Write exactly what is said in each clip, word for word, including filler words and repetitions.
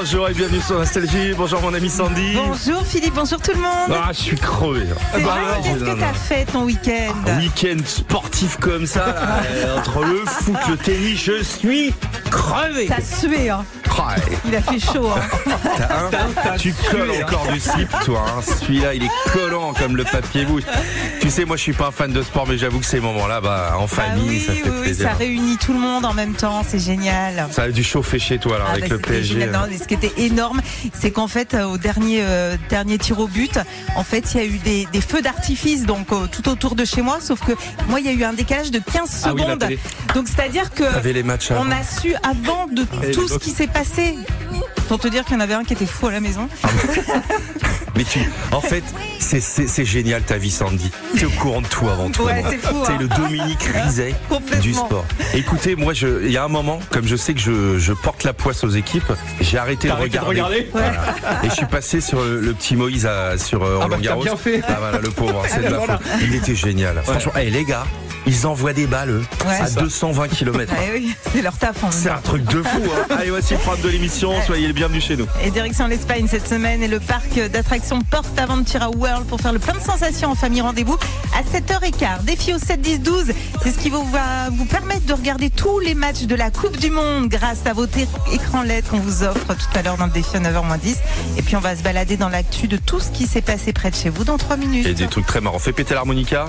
Bonjour et bienvenue sur Nostalgie. Bonjour mon ami Sandy. Bonjour Philippe, bonjour tout le monde. Ah, je suis crevé. C'est bah, vrai, ouais, qu'est-ce non, que t'as non. fait ton week-end? Un week-end sportif comme ça, là, euh, entre le foot, le tennis, je suis crevé. T'as sué, hein. Ouais. Il a fait chaud, hein. T'as un, tu colles encore du slip, toi. Hein. Celui-là, il est collant comme le papier bouche. Tu sais, moi, je suis pas un fan de sport, mais j'avoue que ces moments-là, bah, en famille, ah oui, ça fait oui, plaisir. ça réunit tout le monde en même temps, c'est génial. Ça a dû chauffer chez toi, là, Ah avec bah, le c'était P S G. génial. Non, mais ce qui était énorme, c'est qu'en fait, euh, au dernier euh, dernier tir au but, en fait, il y a eu des, des feux d'artifice donc euh, tout autour de chez moi, sauf que moi, il y a eu un décalage de quinze Ah oui, la secondes. télé. Donc, c'est-à-dire que T'avais les matchs avant. on a su avant de Et tout les ce box. qui s'est passé. Pour te dire qu'il y en avait un qui était fou à la maison. Mais tu, en fait, c'est, c'est, c'est génial ta vie, Sandy. T'es au courant de tout avant tout. Ouais, c'est fou, T'es hein. le Dominique Rizet Complètement. du sport. Écoutez, moi, je, il y a un moment, comme je sais que je, je porte la poisse aux équipes, j'ai arrêté de arrêté de regarder. regarder Voilà. Et je suis passé sur le, le petit Moïse à, sur euh, Ah Roland bah, t'as Garros. bien fait. Ah voilà, le pauvre, c'est de la Voilà. faute. Il était génial. Franchement, hey, les gars, ils envoient des balles eux, Ouais. à C'est ça. deux cent vingt kilomètres. Ah oui, c'est leur taf en même C'est temps. un truc de fou. Hein. Allez, voici le programme de l'émission. Soyez les bienvenus chez nous. Et direction l'Espagne cette semaine et le parc d'attractions Porta Aventura World pour faire le plein de sensations en famille. Rendez-vous à sept heures quinze. Défi au sept dix douze. C'est ce qui vous va vous permettre de regarder tous les matchs de la Coupe du Monde grâce à vos t- écrans L E D qu'on vous offre tout à l'heure dans le défi à neuf heures moins dix. Et puis on va se balader dans l'actu de tout ce qui s'est passé près de chez vous dans trois minutes. Et des trucs très marrants. Fais péter l'harmonica.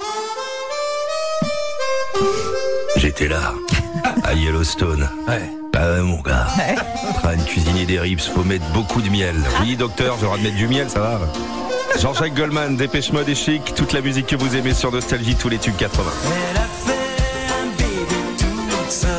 J'étais là, à Yellowstone. Ouais. Ah ouais, mon gars. Ouais. En train de cuisiner des ribs, faut mettre beaucoup de miel. Oui, docteur, j'ai le droit de mettre du miel, ça va. Jean-Jacques Goldman, Dépêche Mode et Chic, toute la musique que vous aimez sur Nostalgie, tous les tubes quatre-vingts. Elle a fait un bébé toute seule.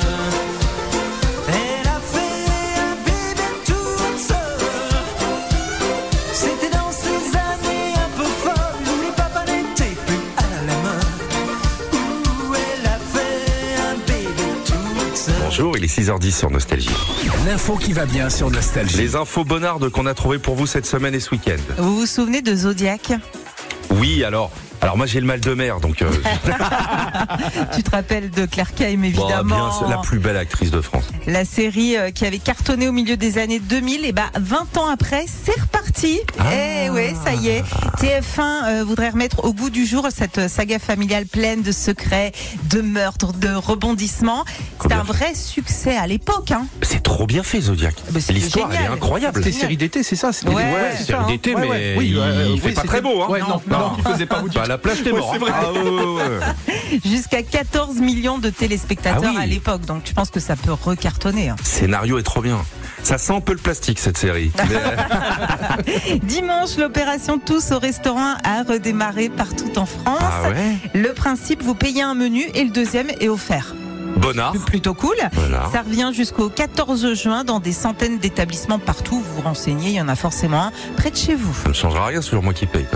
Elle a fait un bébé toute seule. C'était dans ces années un peu folles où les papas n'étaient plus à la main. Où elle a fait un bébé toute seule. Bonjour, il est six heures dix sur Nostalgie. L'info qui va bien sur Nostalgie. Les infos bonardes qu'on a trouvées pour vous cette semaine et ce week-end. Vous vous souvenez de Zodiac? Oui, alors... Alors moi j'ai le mal de mer, donc... Euh, Tu te rappelles de Claire Kaim bon, évidemment. bien, c'est la plus belle actrice de France. La série euh, qui avait cartonné au milieu des années deux mille, et bah vingt ans après, c'est reparti. Ah. Eh ouais, ça y est. T F un euh, voudrait remettre au goût du jour cette saga familiale pleine de secrets, de meurtres, de rebondissements. C'était Bien un vrai succès à l'époque. Hein. C'est trop bien fait, Zodiac. Bah, c'était L'histoire, elle est génial. incroyable. C'était série d'été, c'est ça c'était Ouais, des- ouais, c'est c'est ça, série hein. d'été, Ouais, mais ouais. Oui, il- euh, il fait oui, pas c'était- très beau, hein. Ouais, non, Non. non, il faisait pas vous Bah, la plage, t'es Ouais, mort. c'est vrai. Ah, ouais, ouais, ouais. Jusqu'à quatorze millions de téléspectateurs Ah oui. à l'époque. Donc je pense que ça peut recartonner. Hein. Le scénario est trop bien. Ça sent un peu le plastique, cette série. Mais- Dimanche, l'opération Tous au restaurant a redémarré partout en France. Ah ouais. Le principe, vous payez un menu et le deuxième est offert. Bonnard. Plutôt cool. Voilà. Ça revient jusqu'au quatorze juin dans des centaines d'établissements partout. Vous vous renseignez, il y en a forcément un près de chez vous. Ça ne changera rien, c'est toujours moi qui paye.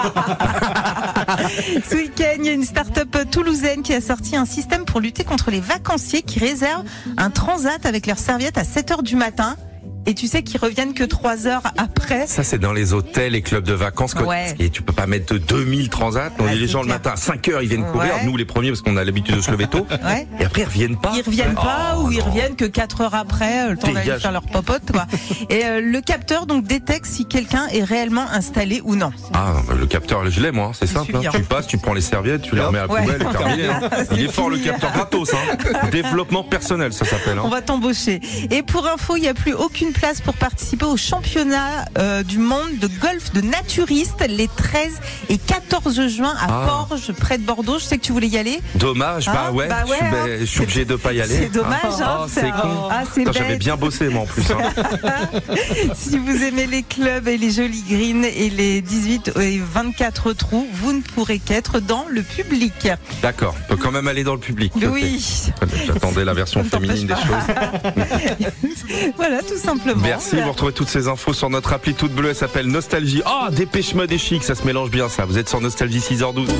Ce week-end, il y a une start-up toulousaine qui a sorti un système pour lutter contre les vacanciers qui réservent un transat avec leurs serviettes à sept heures du matin. Et tu sais qu'ils reviennent que trois heures après. Ça, c'est dans les hôtels et clubs de vacances. Quoi. Ouais. Et tu peux pas mettre deux mille transats. On Ouais, dit les c'est gens le clair. matin à cinq heures, ils viennent courir. Ouais. Nous, les premiers, parce qu'on a l'habitude de se lever tôt. Ouais. Et après, ils reviennent pas. Ils reviennent pas Oh, ou ils non. reviennent que quatre heures après, euh, le temps d'aller Dégage. faire leur popote, quoi. Et euh, le capteur donc détecte si quelqu'un est réellement installé ou non. Ah, bah, le capteur, je l'ai, moi. hein. C'est simple. suffit, hein. hein. Tu passes, tu prends les serviettes, tu les remets à la Ouais. poubelle et terminé. hein. Il est fort, le fini. capteur gratos. Hein. Développement personnel, ça s'appelle. On Hein. va t'embaucher. Et pour info, il n'y a plus aucune place pour participer au championnat euh, du monde de golf de naturistes les treize et quatorze juin à Ah. Porges, près de Bordeaux. Je sais que tu voulais y aller. Dommage, bah Hein ouais, Bah je suis, ouais, bah, hein. je suis obligé de pas y aller. C'est dommage, hein. Oh, c'est con. Ah, c'est Putain, J'avais bête. bien bossé, moi, en plus. Hein. Si vous aimez les clubs et les jolis greens et les dix-huit et vingt-quatre trous, vous ne pourrez qu'être dans le public. D'accord, on peut quand même aller dans le public. Oui. J'attendais la version Ça ne t'empêche féminine des pas. choses. Voilà, tout simplement. Merci, vous retrouvez toutes ces infos sur notre appli toute bleue, elle s'appelle Nostalgie. Ah, Dépêche Mode et Chic, ça se mélange bien ça. Vous êtes sur Nostalgie six heures douze.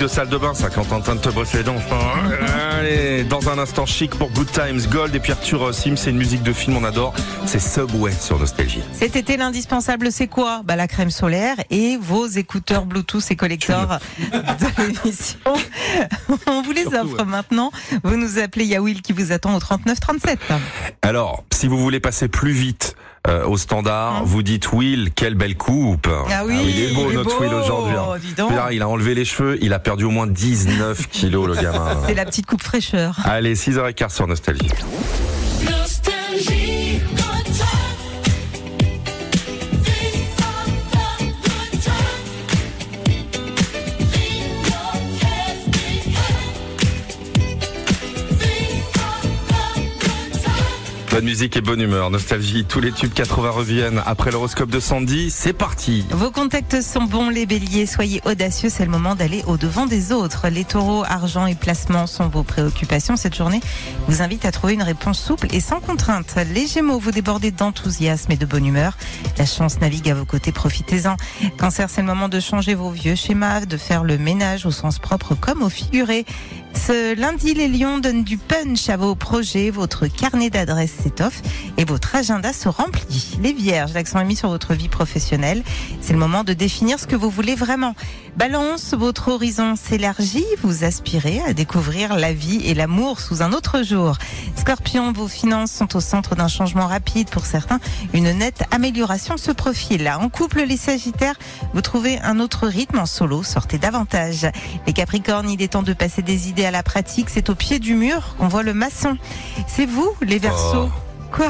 de salle de bain, ça, quand t'es en train de te brosser les dents. Allez, dans un instant, Chic pour Good Times, Gold et puis Arthur Sim, c'est une musique de film, on adore. C'est Subway sur Nostalgie. Cet été, l'indispensable, c'est quoi? Bah, la crème solaire et vos écouteurs Bluetooth et collector de l'émission. On vous les offre ouais. maintenant. Vous nous appelez, il y a Will qui vous attend au trente-neuf trente-sept. Alors, si vous voulez passer plus vite euh, au standard, mmh. vous dites Will, quelle belle coupe. Ah oui, ah, il est beau il est notre beau, Will aujourd'hui. Hein. Là, il a enlevé les cheveux, il a perdu au moins dix-neuf kilos le gamin. C'est la petite coupe fraîcheur. Allez, six heures quinze sur Nostalgie. Nostalgie. Bonne musique et bonne humeur. Nostalgie, tous les tubes quatre-vingts reviennent. Après l'horoscope de Sandy, c'est parti. Vos contacts sont bons, les béliers. Soyez audacieux, c'est le moment d'aller au-devant des autres. Les taureaux, argent et placement sont vos préoccupations. Cette journée vous invite à trouver une réponse souple et sans contrainte. Les gémeaux, vous débordez d'enthousiasme et de bonne humeur. La chance navigue à vos côtés, profitez-en. Cancer, c'est le moment de changer vos vieux schémas, de faire le ménage au sens propre comme au figuré. Ce lundi, les lions donnent du punch à vos projets. Votre carnet d'adresses s'étoffe et votre agenda se remplit. Les vierges, l'accent est mis sur votre vie professionnelle. C'est le moment de définir ce que vous voulez vraiment. Balance, votre horizon s'élargit. Vous aspirez à découvrir la vie et l'amour sous un autre jour. Scorpion, vos finances sont au centre d'un changement rapide. Pour certains, une nette amélioration se profile. En couple, les sagittaires, vous trouvez un autre rythme. En solo, sortez davantage. Les capricornes, il est temps de passer des idées à la pratique. C'est au pied du mur qu'on voit le maçon. C'est vous, les Verseaux. Oh. Quoi?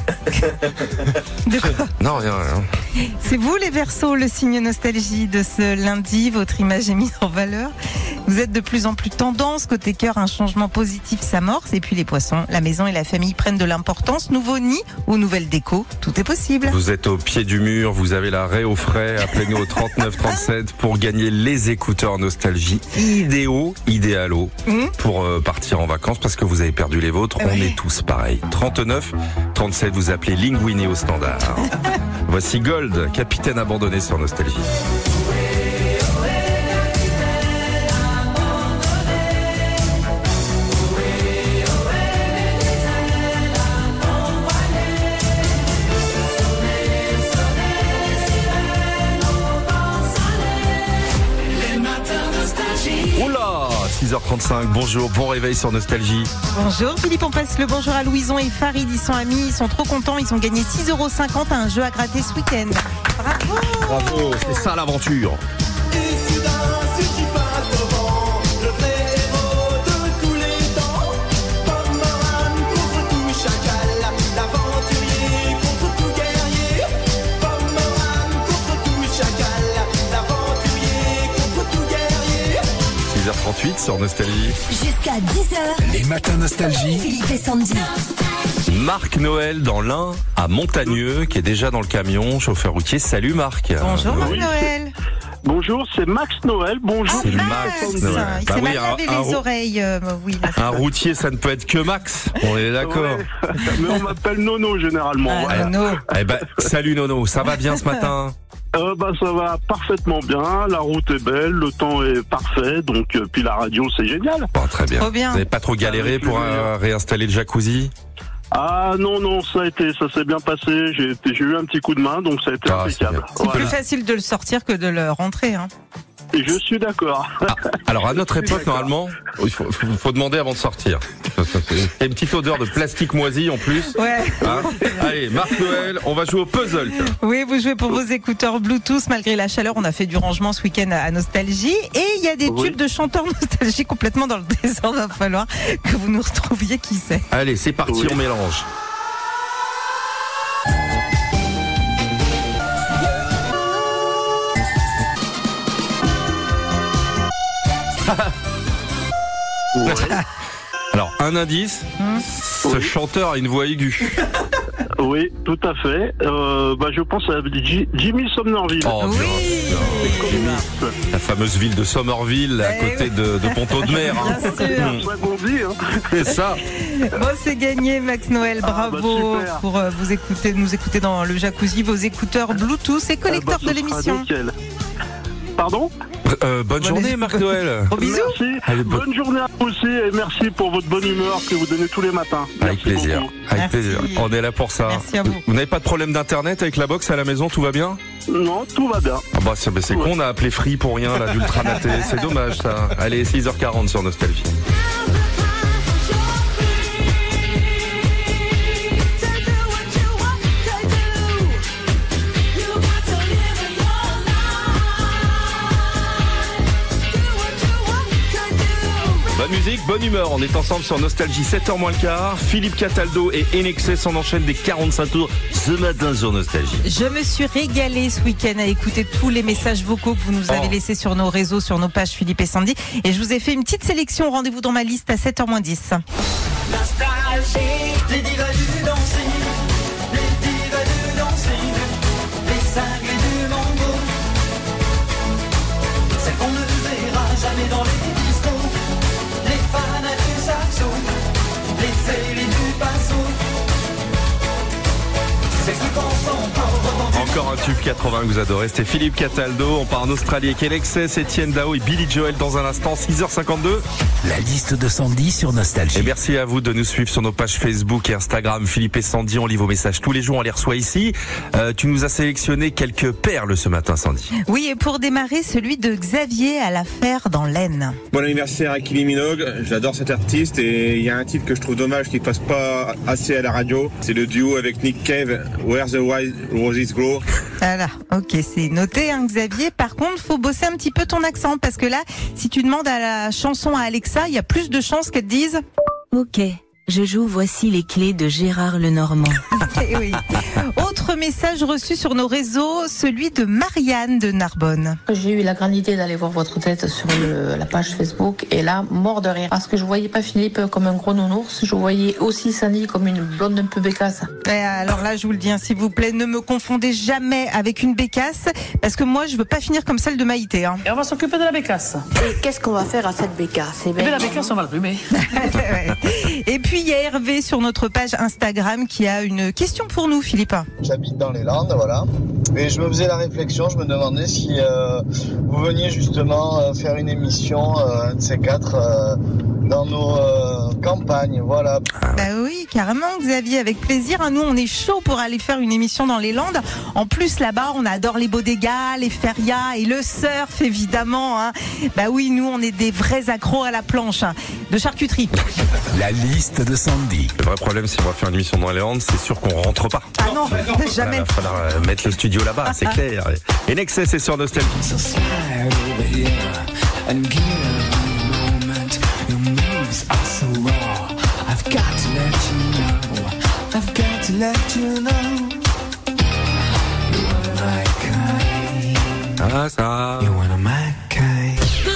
De quoi? Non, rien, rien. C'est vous, les Verseaux, le signe nostalgie de ce lundi. Votre image est mise en valeur. Vous êtes de plus en plus tendance. Côté cœur, un changement positif s'amorce. Et puis les poissons, la maison et la famille prennent de l'importance. Nouveau nid ou nouvelle déco, tout est possible. Vous êtes au pied du mur, vous avez la raie au frais. Appelez-nous au trente-neuf trente-sept pour gagner les écouteurs nostalgie idéaux, idéalos mmh. pour euh, partir en vacances parce que vous avez perdu les vôtres. Oui. On est tous pareils. trente-neuf trente-sept, vous appelez Linguini au standard. Voici Gold, capitaine abandonné sur Nostalgie. six heures trente-cinq, bonjour, bon réveil sur Nostalgie. Bonjour Philippe, on passe le bonjour à Louison et Farid, ils sont amis, ils sont trop contents, ils ont gagné six euros cinquante à un jeu à gratter ce week-end. Bravo. Bravo, c'est ça l'aventure. six heures trente-huit sur Nostalgie. Jusqu'à dix heures. Les matins Nostalgie. Philippe et Sandy. Marc Noël dans l'Ain à Montagneux qui est déjà dans le camion, chauffeur routier. Salut Marc. Bonjour Marc oui. Noël. Bonjour, c'est Max Noël. Bonjour. C'est Max. Noël. Il bah s'est oui, mal lavé un, les un, oreilles. Euh, oui, là, un routier, ça ne peut être que Max. On est d'accord. Ouais. Mais on m'appelle Nono généralement. Ah, voilà. Nono. Eh ben, salut Nono, ça va bien ce matin? Euh, bah ça va parfaitement bien, la route est belle, le temps est parfait, donc euh, puis la radio c'est génial. Bon, très bien. Trop bien. Vous n'avez pas trop galéré pour euh, réinstaller le jacuzzi? Ah non non, ça a été, ça s'est bien passé. J'ai, été, j'ai eu un petit coup de main, donc ça a été ah, impeccable. C'est, c'est voilà. Plus facile de le sortir que de le rentrer, hein. Et je suis d'accord. Ah, alors à notre époque, normalement, il faut, faut, faut demander avant de sortir. Il y a une petite odeur de plastique moisi en plus. Ouais. Hein, allez, Marc Noël, on va jouer au puzzle. Oui, vous jouez pour vos écouteurs Bluetooth. Malgré la chaleur, on a fait du rangement ce week-end à Nostalgie. Et il y a des oui. tubes de chanteurs Nostalgie complètement dans le désordre. Il va falloir que vous nous retrouviez, qui sait. Allez, c'est parti, oui. On mélange. Ouais. Alors, un indice, mmh. ce oui. chanteur a une voix aiguë. Oui, tout à fait. Euh, bah, je pense à G- Jimmy Somerville. Oh, oui. bien, bien. La fameuse ville de Somerville, à côté oui. de, de Pont-Audemer. Hein. Bien sûr. Mmh. C'est ça. Bon, c'est gagné, Max Noël. Bravo ah, bah, pour euh, vous écouter, nous écouter dans le jacuzzi, vos écouteurs Bluetooth et collecteurs ah, bah, de l'émission. Nickel. Pardon ? Euh, bonne journée, Marc Noël. Gros bisous. Merci. Allez, bo- Bonne journée à vous aussi et merci pour votre bonne humeur que vous donnez tous les matins. Avec Merci plaisir. beaucoup. Avec Merci. plaisir. On est là pour ça. Merci à vous. Vous n'avez pas de problème d'internet avec la box à la maison, tout va bien? Non, tout va bien. Ah bah c'est, bah c'est con, on a appelé Free pour rien là, d'Ultra Maté. C'est dommage ça. Allez, six heures quarante sur Nostalgie. Bonne musique, bonne humeur, on est ensemble sur Nostalgie, sept heures moins le quart. Philippe Cataldo et N X S, on enchaîne des quarante-cinq tours ce matin sur Nostalgie. Je me suis régalée ce week-end à écouter tous les messages vocaux que vous nous avez Oh. laissés sur nos réseaux, sur nos pages Philippe et Sandy. Et je vous ai fait une petite sélection. Rendez-vous dans ma liste à sept heures moins dix. Nostalgie, les divas du dancing, les divas du dancing, les cinglés du mambo, celles qu'on ne verra jamais dans les discos, les fans du saxo, les fairies du passo, c'est ce qui pensent encore. Encore un tube quatre-vingts que vous adorez, c'était Philippe Cataldo. On part en Australie avec N X S, Etienne Dao et Billy Joel dans un instant, six heures cinquante-deux. La liste de Sandy sur Nostalgie. Et merci à vous de nous suivre sur nos pages Facebook et Instagram. Philippe et Sandy, on lit vos messages tous les jours, on les reçoit ici. Euh, tu nous as sélectionné quelques perles ce matin, Sandy. Oui, et pour démarrer, celui de Xavier à l'affaire dans l'Aisne. Bon anniversaire à Kylie Minogue, j'adore cet artiste et il y a un titre que je trouve dommage qu'il passe pas assez à la radio, c'est le duo avec Nick Cave, Where the Wild Roses Grow. Voilà, ok, c'est noté, hein, Xavier. Par contre, faut bosser un petit peu ton accent parce que là, si tu demandes à la chanson à Alexa, il y a plus de chances qu'elle te dise. Ok, je joue Voici les clés de Gérard Lenormand. Eh oui. Autre message reçu sur nos réseaux, celui de Marianne de Narbonne. J'ai eu la grande idée d'aller voir votre tête sur le- la page Facebook et là, mort de rire. Parce que je voyais pas Philippe comme un gros nounours, je voyais aussi Sandy comme une blonde un peu bécasse. Eh, alors là, je vous le dis, hein, s'il vous plaît, ne me confondez jamais avec une bécasse, parce que moi, je veux pas finir comme celle de Maïté. Hein. Et on va s'occuper de la bécasse. Et qu'est-ce qu'on va faire à cette bécasse? Eh Eh bien, bien, la bécasse, on va le plumer. Ouais. Et puis, il y a Hervé sur notre page Instagram qui a une question pour nous, Philippe. J'habite dans les Landes, voilà. Et je me faisais la réflexion, je me demandais si euh, vous veniez justement euh, faire une émission, euh, un de ces quatre, euh, dans nos euh, campagnes, voilà. Bah oui, carrément, Xavier, avec plaisir. Hein, nous, on est chaud pour aller faire une émission dans les Landes. En plus, là-bas, on adore les bodegas, les ferias et le surf, évidemment. Hein. Bah oui, nous, on est des vrais accros à la planche, hein, de charcuterie. La liste de Sandy. Le vrai problème, si on va faire une émission dans les Landes, c'est sûr qu'on rentre pas. Ah non, jamais. Il va falloir euh, mettre le studio là-bas, c'est clair. Et N X S, c'est sur Nostalgie. So slide over here and give me a moment. Your moves are so raw. I've got to let you know. I've got to let you know. You are my kind. Ah, ça. You are my kind.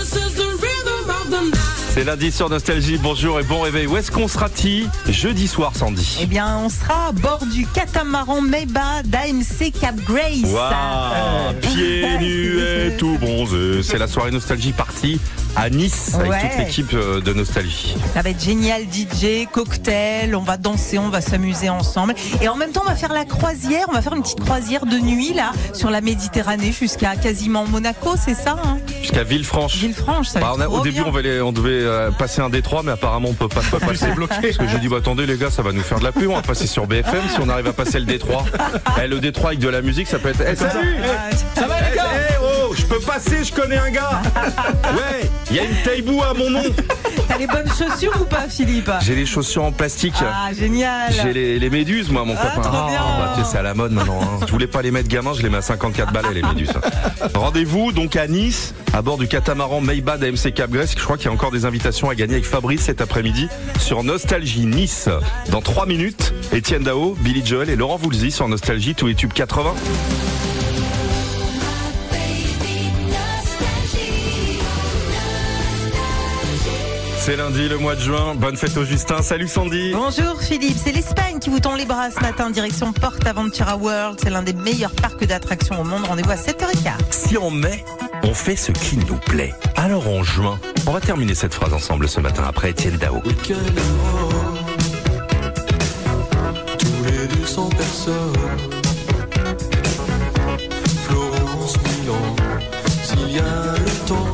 C'est lundi sur Nostalgie, bonjour et bon réveil. Où est-ce qu'on sera-t-il jeudi soir, Sandy? Eh bien, on sera à bord du catamaran Maiba d'A M C Cap Grace. Waouh, pieds nus et tout bronzé. C'est la soirée Nostalgie partie à Nice avec Ouais. toute l'équipe euh, de Nostalgie. Ça va être génial, D J, cocktail, on va danser, on va s'amuser ensemble. Et en même temps, on va faire la croisière, on va faire une petite croisière de nuit là, sur la Méditerranée jusqu'à quasiment Monaco, c'est ça hein? Jusqu'à Villefranche. Villefranche, ça va Bah, être on a- trop au début, bien. on, va aller- on devait euh, passer un détroit, mais apparemment, on peut pas, pas passer bloqué. Parce que j'ai dit, bah, attendez, les gars, ça va nous faire de la pub. On va passer sur B F M si on arrive à passer le détroit. Eh, le détroit avec de la musique, ça peut être. Eh, salut! Ah, Ça va, les gars? Eh, oh, je peux passer, je connais un gars. Ouais, il y a une taille-boue à mon nom. T'as les bonnes chaussures ou pas, Philippe? J'ai les chaussures en plastique. Ah, génial. J'ai les, les méduses, moi, mon Ah, copain. trop bien. bah, tu sais, c'est à la mode maintenant. Hein. Je voulais pas les mettre gamin, je les mets à cinquante-quatre balais, les méduses. Rendez-vous donc à Nice, à bord du catamaran Maiba d'A M C Cap Grace. Je crois qu'il y a encore des invitations à gagner avec Fabrice cet après-midi sur Nostalgie Nice. Dans trois minutes, Etienne Dao, Billy Joel et Laurent Voulzy sur Nostalgie, tous les tubes quatre-vingts. C'est lundi, le mois de juin. Bonne fête au Justin. Salut Sandy. Bonjour Philippe, c'est l'Espagne qui vous tend les bras ce matin, direction PortAventura World. C'est l'un des meilleurs parcs d'attractions au monde. Rendez-vous à sept heures quinze. Si en mai, on fait ce qui nous plaît, alors en juin, on va terminer cette phrase ensemble ce matin après Etienne Dao. Week-end tous les deux sans personne. Florence, Milan, s'il y a le temps.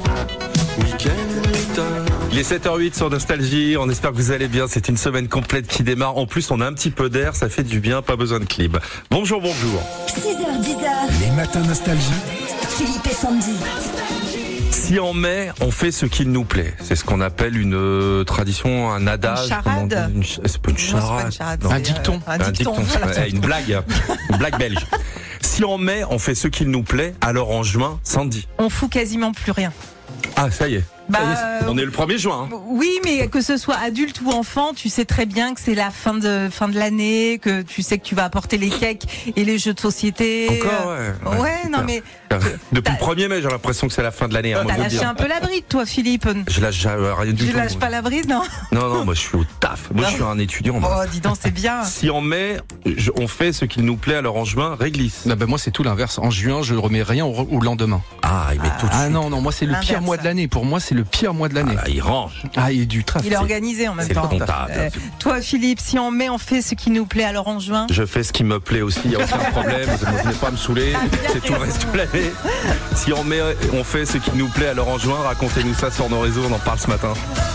Il est sept heures huit sur Nostalgie, on espère que vous allez bien, c'est une semaine complète qui démarre. En plus on a un petit peu d'air, ça fait du bien, pas besoin de clim. Bonjour, bonjour. six heures, dix heures. Les matins Nostalgie. Philippe et Sandy. Si en mai, on fait ce qu'il nous plaît. C'est ce qu'on appelle une euh, tradition, un adage. Une charade. comment on dit, une ch- C'est pas une Non, c'est pas charade. une charade, Non. c'est, Un dicton. euh, Un dicton. voilà. Ouais, une blague. Une blague belge. Si en mai, on fait ce qu'il nous plaît, alors en juin, Sandy. On fout quasiment plus rien. Ah, ça y est. Bah, Ça y est, on est le premier juin. Hein. Oui, mais que ce soit adulte ou enfant, tu sais très bien que c'est la fin de fin de l'année, que tu sais que tu vas apporter les cakes et les jeux de société. Encore, ouais. Ouais, ouais non mais depuis le premier mai, j'ai l'impression que c'est la fin de l'année. Hein, t'as moi, lâché dire. un peu la bride, toi, Philippe. Je lâche euh, rien du Tu tout. lâches pas la bride, non? Non, non, moi je suis au taf. Moi je suis un étudiant. Moi. Oh, dis donc, c'est bien. Si en mai, je- on fait ce qu'il nous plaît, alors en juin, réglisse. Non, ben moi c'est tout l'inverse. En juin, je remets rien au, au lendemain. Ah, il met tout de Ah suite. non, non, moi c'est le L'inverse. pire mois de l'année. Pour moi, c'est le pire mois de l'année. Ah, il range. Ah, il y a du trafic. Il est organisé en même C'est le temps. comptable. Euh, toi, Philippe, si en mai on fait ce qui nous plaît, alors en juin. Je fais ce qui me plaît aussi, il n'y a aucun problème, vous ne venez pas me saouler, c'est tout le reste de l'année. Si en mai, on fait ce qui nous plaît, alors en juin, racontez-nous ça sur nos réseaux, on en parle ce matin.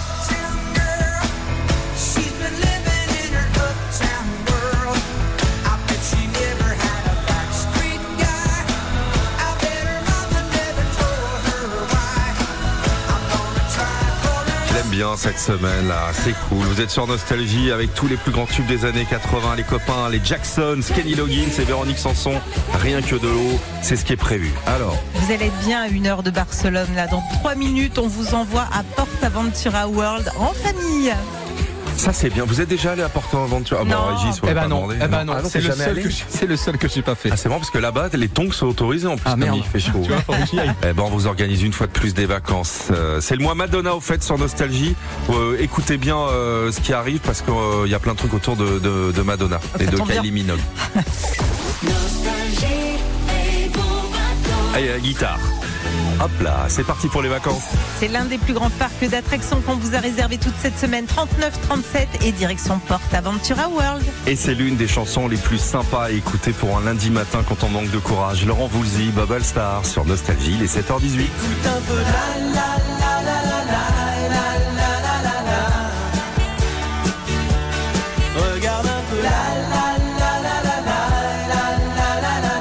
Je l'aime bien cette semaine là, c'est cool. Vous êtes sur Nostalgie avec tous les plus grands tubes des années quatre-vingts, les copains, les Jacksons, Kenny Loggins et Véronique Sanson. Rien que de l'eau, c'est ce qui est prévu. Alors, Vous allez être bien à une heure de Barcelone. Là, dans trois minutes, on vous envoie à PortAventura World en famille. ça c'est bien. Vous êtes déjà allé à PortAventura? Ah bon, Non. Régis, on Eh va ben pas non, demander. eh ben non, Ah c'est t'es le jamais seul allé que j'ai- c'est le seul que j'ai pas fait. Ah, c'est bon parce que là-bas, les tongs sont autorisés en plus. Ah, comme merde. il fait chaud. Tu vois, faut que j'y aille. Eh ben, on vous organise une fois de plus des vacances. Euh, c'est le mois Madonna au fait sur Nostalgie. Euh, écoutez bien euh, ce qui arrive parce qu'il euh, y a plein de trucs autour de, de, de Madonna et de tombe bien. Kylie Minogue. Allez, la guitare. Hop là, c'est parti pour les vacances. C'est l'un des plus grands parcs d'attractions qu'on vous a réservé toute cette semaine, trente-neuf trente-sept et direction PortAventura World. Et c'est l'une des chansons les plus sympas à écouter pour un lundi matin quand on manque de courage. Laurent Voulzy, Bubble Star sur Nostalgie, il est sept heures dix-huit. Regarde un peu la la la la la la la la la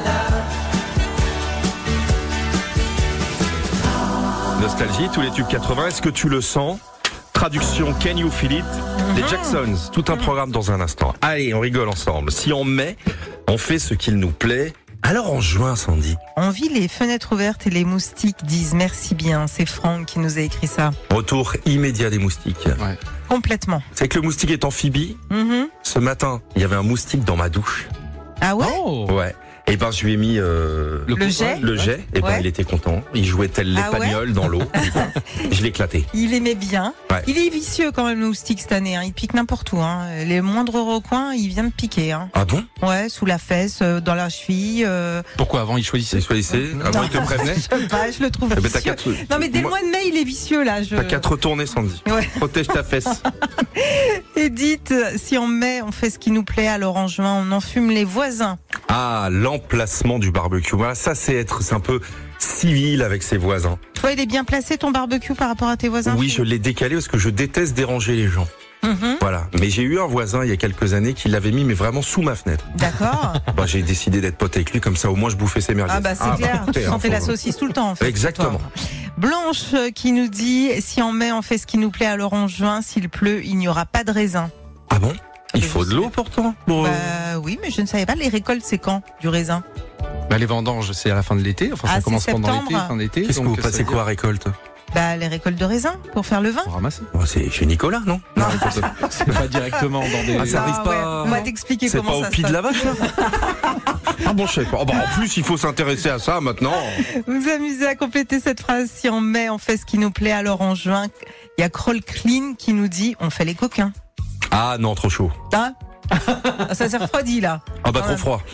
la. Nostalgie, tous les tubes quatre-vingts, est-ce que tu le sens? Traduction Can You Feel It des Jacksons, tout un programme dans un instant. Allez, on rigole ensemble. Si en mai, on fait ce qu'il nous plaît, alors en juin, Sandy. On vit les fenêtres ouvertes et les moustiques disent merci bien. C'est Franck qui nous a écrit ça. Retour immédiat des moustiques. Ouais. Complètement. C'est que le moustique est amphibie. Mhm. Ce matin, il y avait un moustique dans ma douche. Ah ouais? Oh. Ouais. Et ben je lui ai mis euh, Le jet le jet. Et ben Ouais. il était content. Il jouait tel Ah ouais l'épagnol dans l'eau. Je l'ai éclaté. Il aimait bien. Ouais. Il est vicieux quand même, le moustique, cette année. Hein. Il pique n'importe où. Hein. Les moindres recoins, il vient de piquer. Hein. Ah bon? Ouais, sous la fesse, euh, dans la cheville. Euh... Pourquoi avant il choisissait? C'est choisissez. Avant Non. il te prévenait. Je sais pas, je le trouve Eh ben, t'as vicieux. qu'à te- Non mais dès Moi- le mois de mai, il est vicieux là. Je... T'as qu'à te retourner, Sandy. Ouais. Protège ta fesse. Edith, si en mai on fait ce qui nous plaît, alors en juin on enfume les voisins. Ah, l'emplacement du barbecue. Voilà, ça c'est être, c'est un peu civil avec ses voisins. Toi, il est bien placé ton barbecue par rapport à tes voisins? Oui, je l'ai décalé parce que je déteste déranger les gens. Mhm. Voilà. Mais j'ai eu un voisin il y a quelques années qui l'avait mis, mais vraiment sous ma fenêtre. D'accord. Bah, j'ai décidé d'être pote avec lui, comme ça au moins je bouffais ses merguez. Ah bah c'est clair, tu écoutez, hein, sentais faut- la saucisse tout le temps en fait. Exactement. toi. Blanche euh, qui nous dit, si en mai on fait ce qui nous plaît, alors en juin, s'il pleut, il n'y aura pas de raisin. Ah bon? Il Je faut de sais. l'eau pourtant. Bon, Bah oui, mais je ne savais pas, les récoltes c'est quand du raisin? Bah, les vendanges, c'est à la fin de l'été. Enfin, Ah, ça c'est commence pendant septembre. l'été, fin d'été. qu'est-ce que donc vous ça passez veut quoi à dire récolte? Bah les récoltes de raisin pour faire le vin. On ramasse. Oh, c'est chez Nicolas, non? Non. C'est pas directement dans des. Ah, ça arrive Ah, pas- ouais. On va t'expliquer C'est comment pas au ça pied se de la passe. vache là? Ah bon, je sais pas. Oh, bah, en plus, il faut s'intéresser à ça maintenant. Vous amusez à compléter cette phrase, si en mai on fait ce qui nous plaît, alors en juin, il y a Kroll Clean qui nous dit, on fait les coquins. Ah non, trop chaud. Hein? Ah, ça s'est refroidi là. Ah bah Quand trop même. froid.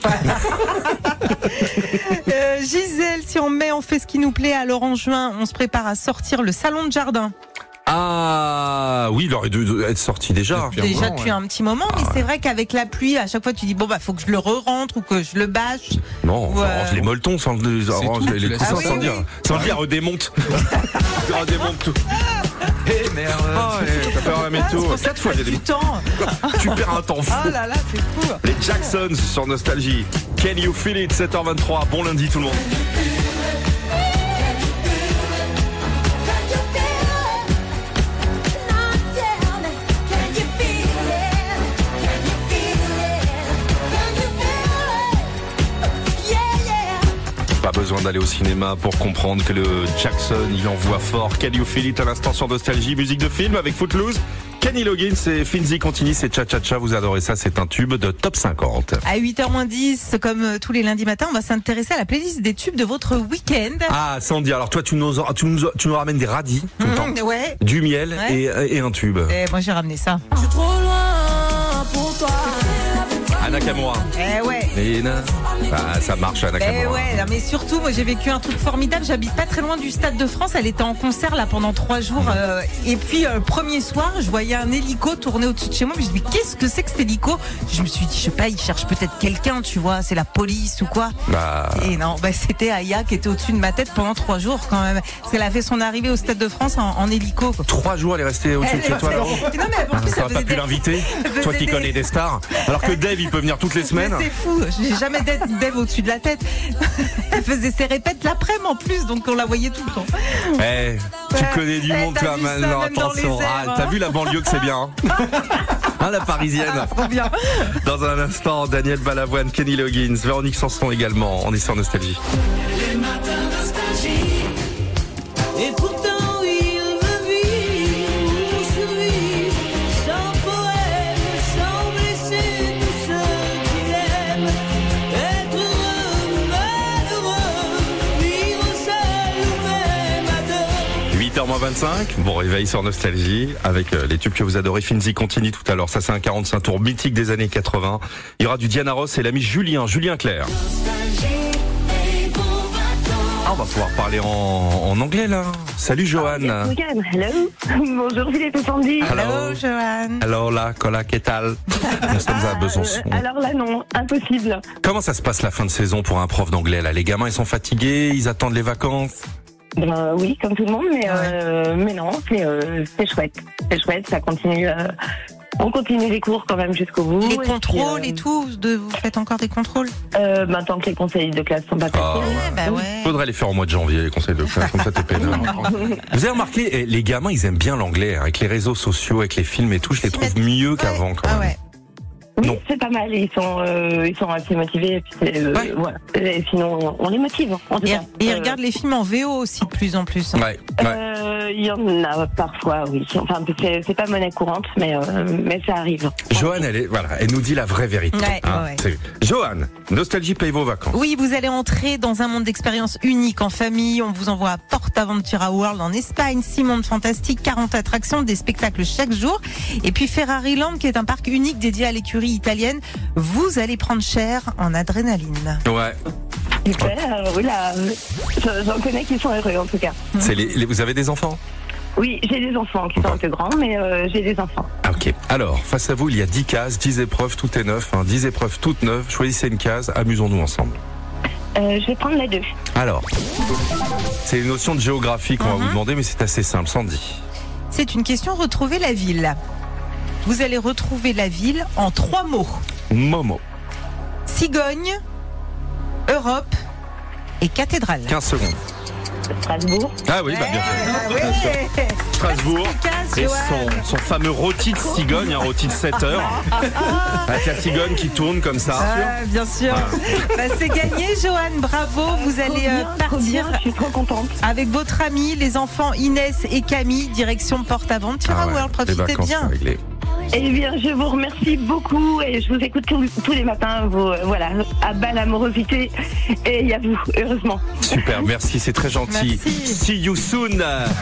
Euh, Gisèle, si en mai on fait ce qui nous plaît, alors en juin on se prépare à sortir le salon de jardin. Ah oui, il aurait dû être sorti déjà. Depuis un Déjà moment, depuis ouais. un petit moment, mais c'est vrai qu'avec la pluie, à chaque fois tu dis bon bah faut que je le re-rentre ou que je le bâche. Non, on Ouais. range les molletons sans le, on range tout, les, tu les laisses coussins ça. sans Ah oui, dire. oui. Sans le dire, redémonte. redémonte tout. Hey merde. Oh, ouais, t'as fait un métaux. Cette fois, j'ai du temps. Tu perds un temps fou. Oh là là, c'est fou. Les Jacksons sur Nostalgie. Can you feel it? sept heures vingt-trois. Bon lundi tout le monde. Pas besoin d'aller au cinéma pour comprendre que le Jackson, il envoie fort. Can you feel it à l'instant sur Nostalgie, musique de film avec Footloose. Kenny Loggins et Finzi Contini, c'est Cha Cha Cha, vous adorez ça, c'est un tube de top cinquante. À huit heures moins dix, comme tous les lundis matins, on va s'intéresser à la playlist des tubes de votre week-end. Ah, Sandy, alors toi tu nous, tu nous, tu nous ramènes des radis tout le mmh, temps, ouais. du miel ouais. et, et un tube. Et moi j'ai ramené ça. Je suis trop loin pour toi. Anna Kamura. Eh ouais. Et na... Ah, ça marche, Anna Kamura. Eh ouais, non, mais surtout, moi j'ai vécu un truc formidable. J'habite pas très loin du Stade de France. Elle était en concert là pendant trois jours. Euh, et puis euh, premier soir, je voyais un hélico tourner au-dessus de chez moi. Je me suis dit, mais qu'est-ce que c'est que cet hélico? Je me suis dit, je sais pas, il cherche peut-être quelqu'un, tu vois, c'est la police ou quoi. Bah... Et non, bah, c'était Aya qui était au-dessus de ma tête pendant trois jours quand même. Parce qu'elle a fait son arrivée au Stade de France en, en hélico. Quoi. Trois jours, elle est restée au-dessus de chez toi. Non, mais en plus, t'aurais pas pu des... l'inviter, toi qui des... connais des stars. Alors que Dave, il peut venir toutes les semaines. Mais c'est fou, j'ai jamais Dave au-dessus de la tête. Elle faisait ses répètes l'après-midi en plus, donc on la voyait tout le temps. Eh, tu ouais. connais du eh, monde, toi, maintenant. Attention. Ah, t'as vu la banlieue que c'est bien, hein, hein la parisienne. Ah, trop bien. Dans un instant, Daniel Balavoine, Kenny Loggins, Véronique Sanson également. On est sur Nostalgie. Les matins Nostalgie. Et pourtant, il me vit, survit, sans poème, sans blesser tous ceux qu'il aime. Être heureux, malheureux, vivre seul ou même à deux. huit heures moins vingt-cinq, bon réveil sur Nostalgie avec euh, les tubes que vous adorez. Finzi continue tout à l'heure, ça c'est un quarante-cinq tours mythique des années quatre-vingts. Il y aura du Diana Ross et l'ami Julien, Julien Clerc. Ah, on va pouvoir parler en, en anglais là. Salut Joanne. Oh, yes, hello. Bonjour Philippe et Sandy. Hello Joanne. Alors là, Cola, qu'est-ce que Nous sommes à Besançon. Euh, alors là non, impossible. Comment ça se passe la fin de saison pour un prof d'anglais là? Les gamins ils sont fatigués, ils attendent les vacances? Ben, oui, comme tout le monde, mais, euh, mais non, c'est, euh, c'est chouette. C'est chouette, ça continue. Euh, on continue les cours quand même jusqu'au bout. Les et contrôles puis, euh, et tout, de, vous faites encore des contrôles? euh, ben, tant que les conseils de classe sont pas passés. Ah, ouais. bah ouais. Faudrait les faire au mois de janvier, les conseils de classe, comme ça t'es peinard. Vous avez remarqué, eh, les gamins ils aiment bien l'anglais, hein, avec les réseaux sociaux, avec les films et tout, je les trouve mieux qu'avant quand Ah même. ouais. Oui, Non. c'est pas mal. Ils sont, euh, ils sont assez motivés. Et puis c'est, euh, Ouais. voilà. Et sinon, on les motive. En tout Et, cas. et ils Euh, regardent les films en V O aussi de plus en plus. Ouais, ouais. euh, Il y en a parfois, oui. Enfin, c'est, c'est pas monnaie courante, mais, euh, mais ça arrive. Joanne, elle est, voilà, elle nous dit la vraie vérité. Ouais, hein, ouais. c'est- Joanne, Nostalgie paye vos vacances. Oui, vous allez entrer dans un monde d'expériences uniques en famille. On vous envoie à PortAventura World en Espagne. Six mondes fantastiques, quarante attractions, des spectacles chaque jour. Et puis Ferrari Land, qui est un parc unique dédié à l'écurie italienne. Vous allez prendre cher en adrénaline. Ouais. Super, euh, oui, là, euh, j'en connais qui sont heureux en tout cas. C'est les, les- vous avez des enfants? Oui, j'ai des enfants qui sont un peu grands, mais euh, j'ai des enfants. Ah, ok. Alors, face à vous, il y a dix cases, dix épreuves, tout est neuf. Hein, dix épreuves toutes neuves. Choisissez une case, amusons-nous ensemble. Euh, je vais prendre les deux. Alors, c'est une notion de géographie qu'on va vous demander, mais c'est assez simple, Sandy. C'est une question, retrouver la ville. Vous allez retrouver la ville en trois mots. Momo. Cigogne, Europe et cathédrale. quinze secondes. Strasbourg. Ah oui, bah bien sûr. Bien sûr. Strasbourg et son, son fameux rôti de cigogne, un rôti de sept heures. Avec la cigogne qui tourne comme ça. Ah, bien sûr. Bah, c'est gagné, Joanne. Bravo. Vous allez euh, partir. Je suis trop contente. Avec votre ami, les enfants Inès et Camille, direction PortAventura Ah ouais, World. les Profitez vacances bien. sont réglées. Eh bien, je vous remercie beaucoup et je vous écoute tous, tous les matins. Vous, euh, voilà, à bas l'amorosité et il y a vous, heureusement. Super, merci, c'est très gentil. Merci. See you soon.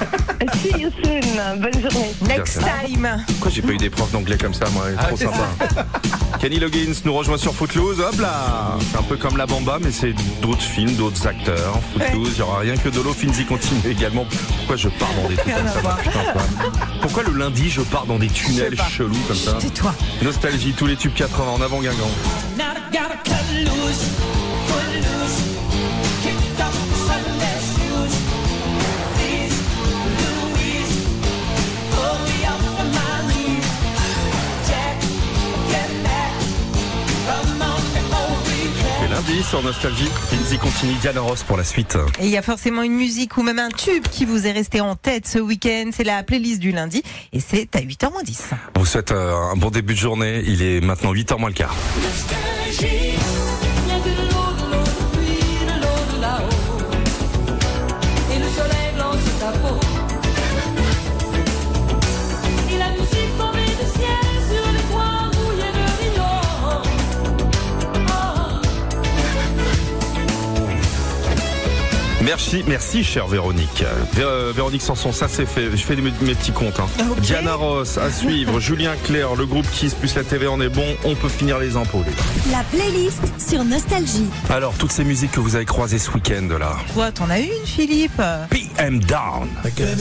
See you soon. Bonne journée. Next time. Pourquoi j'ai pas eu des profs d'anglais comme ça, moi? Trop c'est sympa. Kenny Loggins nous rejoint sur Footloose. Hop là, c'est un peu comme La Bamba, mais c'est d'autres films, d'autres acteurs. Footloose, il y aura rien que Dolo. Finzi continue également. Pourquoi je pars dans des trucs comme ça, putain, quoi. Pourquoi le lundi je pars dans des tunnels chelous comme ça? C'est toi. Nostalgie, tous les tubes quatre-vingts en avant Guingamp. Now I gotta cut loose, put loose, kick off the Sunday shoes. Please, Louise, sur Nostalgie. Finzi continue, Diana Ross pour la suite. Et il y a forcément une musique ou même un tube qui vous est resté en tête ce week-end. C'est la playlist du lundi et c'est à huit heures moins dix. On vous souhaite euh, un bon début de journée. Il est maintenant huit heures moins le quart. Nostalgie. Et le soleil blanc sur ta peau. Et la musique tombée du ciel sur les toits rouillés de Rio. Oh. Merci, merci, chère Véronique. Vé- euh, Véronique Sanson, ça c'est fait. Je fais mes, mes petits comptes. Hein. Okay. Diana Ross à suivre. Julien Clerc, le groupe Kiss plus la T V en est bon. On peut finir les impôts, les gars. La playlist sur Nostalgie. Alors, toutes ces musiques que vous avez croisées ce week-end là. Toi, t'en as une, Philippe? P M Down.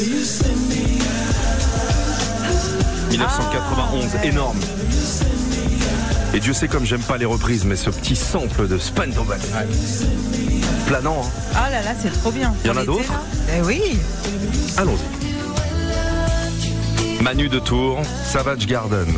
dix-neuf cent quatre-vingt-onze, Ah, ouais. énorme. Et Dieu sait comme j'aime pas les reprises, mais ce petit sample de Spandau Ballet. Planant, hein. Ah là là, c'est trop bien. Il y en a Pour l'été, d'autres là. Eh oui. Allons-y. Manu de Tours, Savage Garden.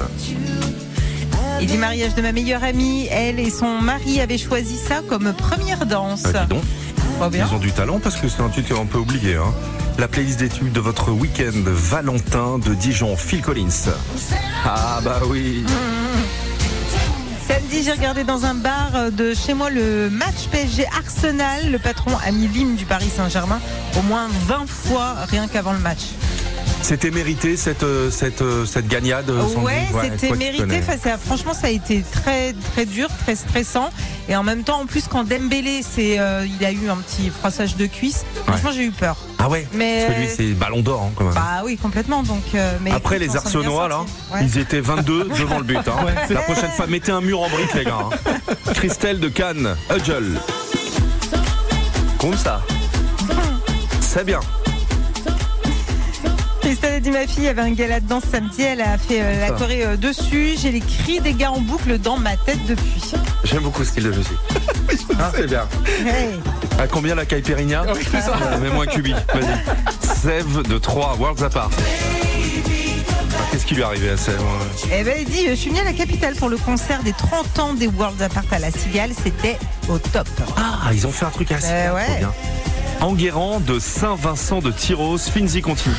Il dit mariage de ma meilleure amie. Elle et son mari avaient choisi ça comme première danse. Ah, dis donc, Pas bien. ils ont du talent parce que c'est un titre un peu oublié. Hein. La playlist d'études de votre week-end Valentin de Dijon, Phil Collins. Ah bah oui. Samedi, j'ai regardé dans un bar de chez moi le match P S G Arsenal. Le patron a mis l'hymne du Paris Saint-Germain au moins vingt fois rien qu'avant le match. C'était mérité cette, euh, cette, euh, cette gagnade Sandy Ouais, c'était toi qui mérité. connais. Enfin, ça, franchement, ça a été très très dur, très stressant. Et en même temps, en plus, quand Dembélé, c'est, euh, il a eu un petit froissage de cuisse. Franchement, j'ai eu peur. Ah ouais. Mais Parce que lui c'est ballon d'or hein, quand même. bah oui, complètement. Donc, euh, mais Après écoute, les on s'en est bien Arsenaux là, sortis. Ouais. ils étaient vingt-deux devant le but. Hein. La prochaine fois, mettez un mur en brique les gars. Hein. Christelle de Cannes, Hudgel. Comme ça. C'est bien. Christelle a dit ma fille avait un gala de danse samedi, elle a fait euh, la Ça. choré euh, dessus. J'ai les cris des gars en boucle dans ma tête depuis. J'aime beaucoup ce style de musique. Ah, c'est bien. Hey. À combien la caipirinha Oui, c'est ça. Euh, Mets-moi un cubi, vas-y. Sève de trois, Worlds Apart. Ah, qu'est-ce qui lui est arrivé à Sève ouais. Eh ben, il dit, je suis venu à la capitale pour le concert des trente ans des Worlds Apart à la Cigale. C'était au top. Ah, ils ont fait un truc assez Euh, ouais. trop bien. Enguerrand de Saint-Vincent de Tyros, Finzi continue.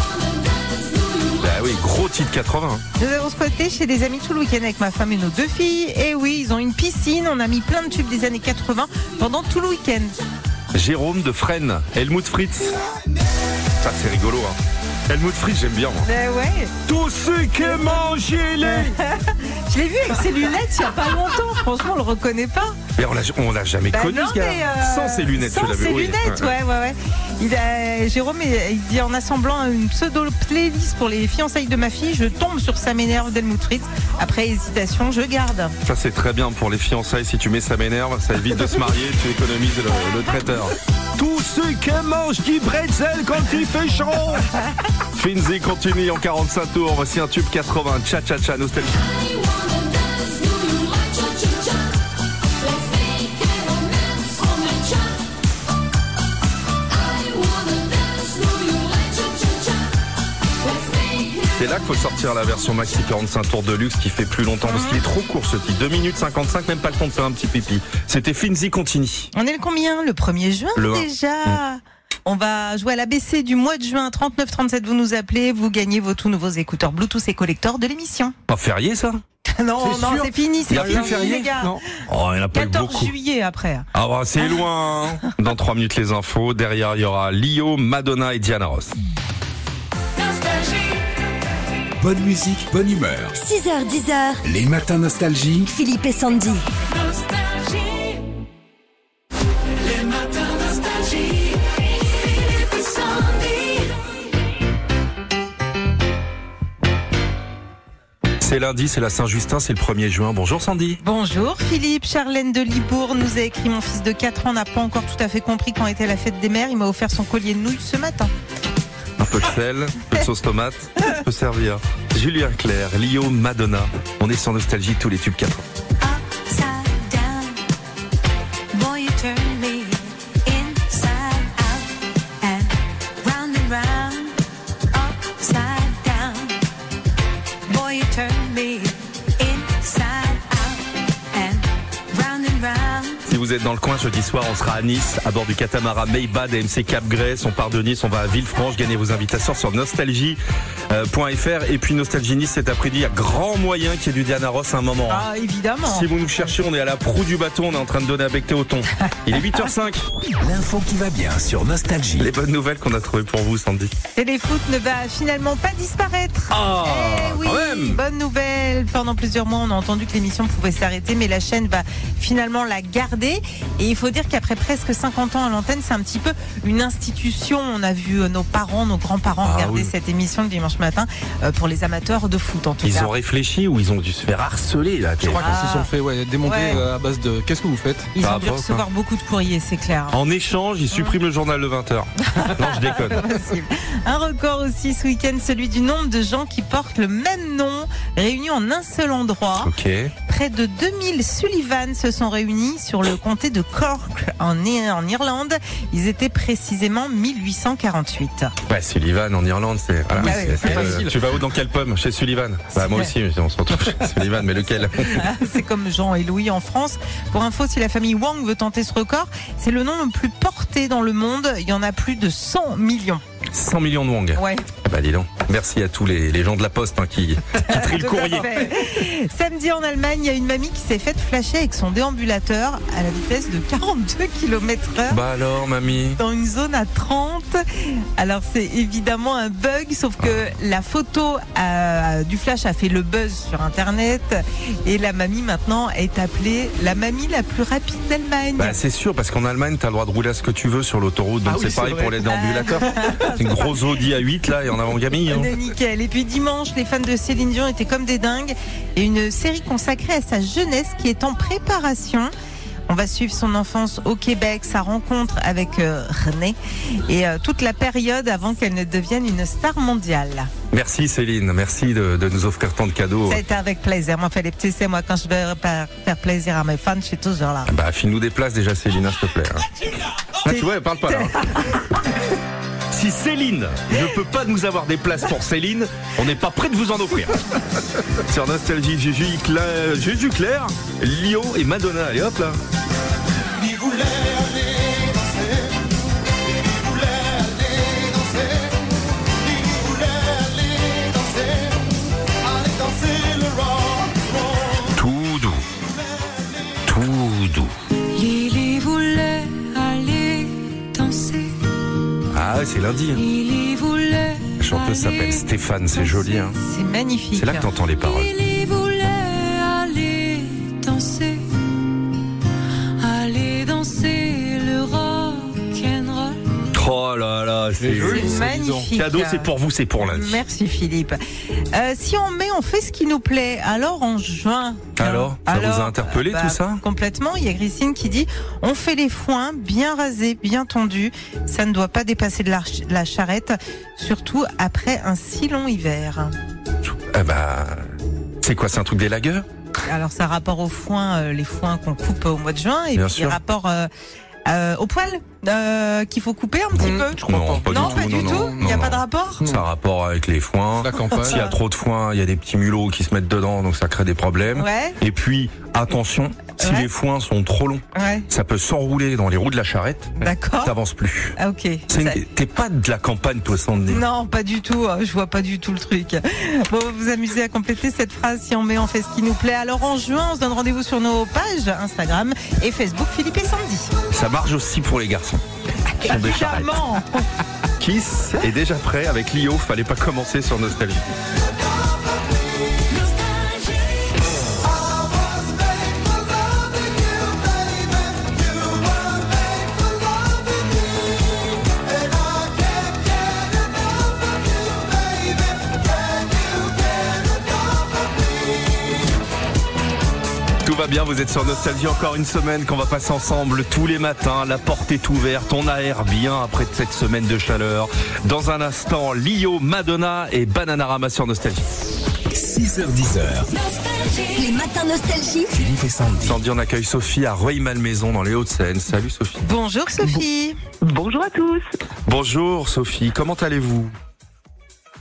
Bah oui, gros titre quatre-vingts. Nous avons squatté chez des amis tout le week-end avec ma femme et nos deux filles. Et oui, ils ont une piscine. On a mis plein de tubes des années quatre-vingts pendant tout le week-end. Jérôme de Fresnes, Helmut Fritz. Ça c'est rigolo hein. Helmut Fritz j'aime bien moi. Ben ouais. Tous ceux qui mangent les... Je l'ai vu avec ses lunettes il n'y a pas longtemps. Franchement, on le reconnaît pas. Mais on l'a, on l'a jamais Bah connu non, ce gars. mais, euh, Sans ses lunettes, sans tu l'as vu. ses oui. lunettes, ouais, ouais, ouais. Il a, Jérôme, il il dit en assemblant une pseudo-playlist pour les fiançailles de ma fille, je tombe sur Ça m'énerve d'Helmut Fritz. Après hésitation, je garde. Ça c'est très bien pour les fiançailles. Si tu mets ça m'énerve, ça évite de se marier. Tu économises le, le traiteur. Tous ceux qui mangent du bretzel quand il fait chaud. Finzi continue en quarante-cinq tours. Voici un tube quatre-vingts. Cha cha cha nostalgie. C'est là qu'il faut sortir la version maxi quarante-cinq tours de luxe qui fait plus longtemps parce qu'il est trop court ce titre. deux minutes cinquante-cinq, même pas le temps de faire un petit pipi. C'était Finzi Contini. On est le combien? Le premier juin Le un. déjà. On va jouer à l'A B C du mois de juin. trente-neuf trente-sept, vous nous appelez, vous gagnez vos tout nouveaux écouteurs Bluetooth et collector de l'émission. Pas férié ça? Non, C'est non, sûr c'est fini, Il y c'est a plus fini, férié les gars. Non. Oh, il n'y en a pas eu quatorze beaucoup. juillet après. Ah bah c'est loin. Hein. Dans trois minutes les infos. Derrière il y aura Lio, Madonna et Diana Ross. Bonne musique, bonne humeur. six heures dix heures. Les matins nostalgie. Philippe et Sandy. Nostalgie. Les matins nostalgie. Philippe et Sandy. C'est lundi, c'est la Saint-Justin, c'est le premier juin. Bonjour Sandy. Bonjour Philippe, Charlène de Libourg nous a écrit: mon fils de quatre ans n'a pas encore tout à fait compris quand était la fête des mères. Il m'a offert son collier de nouilles ce matin. Un peu de sel, un peu de sauce tomate, ça peut servir. Julien Clerc, Lio, Madonna. On est sur Nostalgie, tous les tubes quatre. Si vous vous êtes dans le coin, jeudi soir, on sera à Nice, à bord du catamaran Maybad et M C Cap Grace. On part de Nice, on va à Villefranche. Gagnez vos invitations sur nostalgie point f r. Et puis Nostalgie Nice cet après-midi, il y a grand moyen qu'il y ait du Diana Ross à un moment. Ah, évidemment. Si vous nous cherchez, on est à la proue du bateau, on est en train de donner à becter au thon. Il est huit heures cinq. L'info qui va bien sur Nostalgie. Les bonnes nouvelles qu'on a trouvées pour vous, Sandy. Téléfoot ne va finalement pas disparaître. Ah, eh oui, quand même. bonne nouvelle. Pendant plusieurs mois, on a entendu que l'émission pouvait s'arrêter, mais la chaîne va finalement la garder. Et il faut dire qu'après presque cinquante ans à l'antenne, c'est un petit peu une institution. On a vu nos parents, nos grands-parents Ah, regarder oui. cette émission le dimanche matin euh, pour les amateurs de foot, en tout Ils cas. ont réfléchi ou ils ont dû se faire harceler là. Je crois qu'ils Ah. se sont fait ouais, démonter Ouais. euh, à base de. Qu'est-ce que vous faites Ils Par ont dû rapport, recevoir quoi. beaucoup de courriers, c'est clair. En échange, ils suppriment le journal de vingt heures. Non, je déconne. Possible. Un record aussi ce week-end, celui du nombre de gens qui portent le même nom, réunis en un seul endroit. Ok. Près de deux mille Sullivan se sont réunis sur le comté de Cork en, I- en Irlande. Ils étaient précisément mille huit cent quarante-huit. Ouais, Sullivan en Irlande, c'est. Voilà, Ah c'est- oui, c'est, c'est euh, facile. tu vas où dans quel pub? Chez Sullivan. Bah, moi aussi, mais on se retrouve chez Sullivan, mais lequel? C'est comme Jean et Louis en France. Pour info, si la famille Wang veut tenter ce record, c'est le nom le plus porté dans le monde. Il y en a plus de cent millions. cent millions de wong. Ouais. Ah bah dis donc. Merci à tous les, les gens de la Poste hein, qui, qui trient le Tout à courrier. fait. Samedi en Allemagne, il y a une mamie qui s'est faite flasher avec son déambulateur à la vitesse de quarante-deux kilomètres heure. Bah alors, mamie. Dans une zone à trente. Alors c'est évidemment un bug, sauf que la photo euh, du flash a fait le buzz sur internet et la mamie maintenant est appelée la mamie la plus rapide d'Allemagne. Bah c'est sûr, parce qu'en Allemagne, t'as le droit de rouler à ce que tu veux sur l'autoroute, donc Ah oui, c'est c'est pareil vrai. pour les déambulateurs. C'est une grosse Audi A huit là et en avant Camille. Hein. On est nickel. Et puis dimanche, les fans de Céline Dion étaient comme des dingues. Et une série consacrée à sa jeunesse qui est en préparation. On va suivre son enfance au Québec, sa rencontre avec euh, René et euh, toute la période avant qu'elle ne devienne une star mondiale. Merci Céline, merci de, de nous offrir tant de cadeaux. Ça a été avec plaisir. Moi, fait les petits, c'est moi quand je veux faire faire plaisir à mes fans, je suis toujours là. Bah file-nous des places déjà Céline, hein, s'il te plaît. Hein. Ah, tu vois, elle parle pas là. Si Céline ne peut pas nous avoir des places pour Céline, on n'est pas prêt de vous en offrir. Sur Nostalgie, Juju Claire, Juju Claire, Lio et Madonna. Allez hop là. Il voulait aller danser, il voulait aller danser, il voulait aller danser, aller danser le rock. Tout doux. Tout doux. Lily voulait aller danser. Ah ouais, c'est lundi. Hein. Lily voulait. La chanteuse s'appelle Stéphane, c'est joli. Hein. C'est magnifique. C'est là que t'entends les paroles. Lily voulait aller danser. Aller danser le rock'n'roll. Oh là là, c'est joli. C'est magnifique. Cadeau, c'est pour vous, c'est pour lundi. Merci Philippe. Euh, si en mai on fait ce qui nous plaît, alors en juin. Alors, ça vous a interpellé, tout ça? Complètement. Il y a Christine qui dit on fait les foins bien rasés, bien tendus. Ça ne doit pas dépasser de la, la charrette, surtout après un si long hiver. Eh bah, c'est quoi, c'est un truc des lagueurs? Alors ça a rapport aux foins, euh, les foins qu'on coupe au mois de juin, et Bien puis sûr. rapport euh, euh, au poil euh, qu'il faut couper un petit Mmh, peu. je crois Non, pas. pas Non, du pas tout. du non, tout. non, Il n'y a non, pas de non. rapport. Ça a rapport avec les foins. La campagne. S'il y a trop de foin, il y a des petits mulots qui se mettent dedans, donc ça crée des problèmes. Ouais. Et puis, attention, si Ouais. les foins sont trop longs, Ouais. ça peut s'enrouler dans les roues de la charrette. D'accord. T'avances plus. Ah, ok. C'est Ça- une- T'es pas de la campagne, toi, Sandy. Non, pas du tout. euh, Je vois pas du tout le truc. Bon, vous vous amusez à compléter cette phrase. Si on met, on fait ce qui nous plaît. Alors en juin, on se donne rendez-vous sur nos pages Instagram et Facebook Philippe et Sandy. Ça marche aussi pour les garçons. Qui sont des charrettes. Évidemment. Kiss est déjà prêt avec Lio. Fallait pas commencer sur Nostalgie. Tout va bien, vous êtes sur Nostalgie, encore une semaine qu'on va passer ensemble tous les matins. La porte est ouverte, on aère bien après cette semaine de chaleur. Dans un instant, Lio, Madonna et Bananarama sur Nostalgie. six heures dix. Les matins Nostalgie. Philippe et Sandy. Sandy, on accueille Sophie à Rueil-Malmaison dans les Hauts-de-Seine. Salut Sophie. Bonjour Sophie. Bonjour à tous. Bonjour Sophie, comment allez-vous?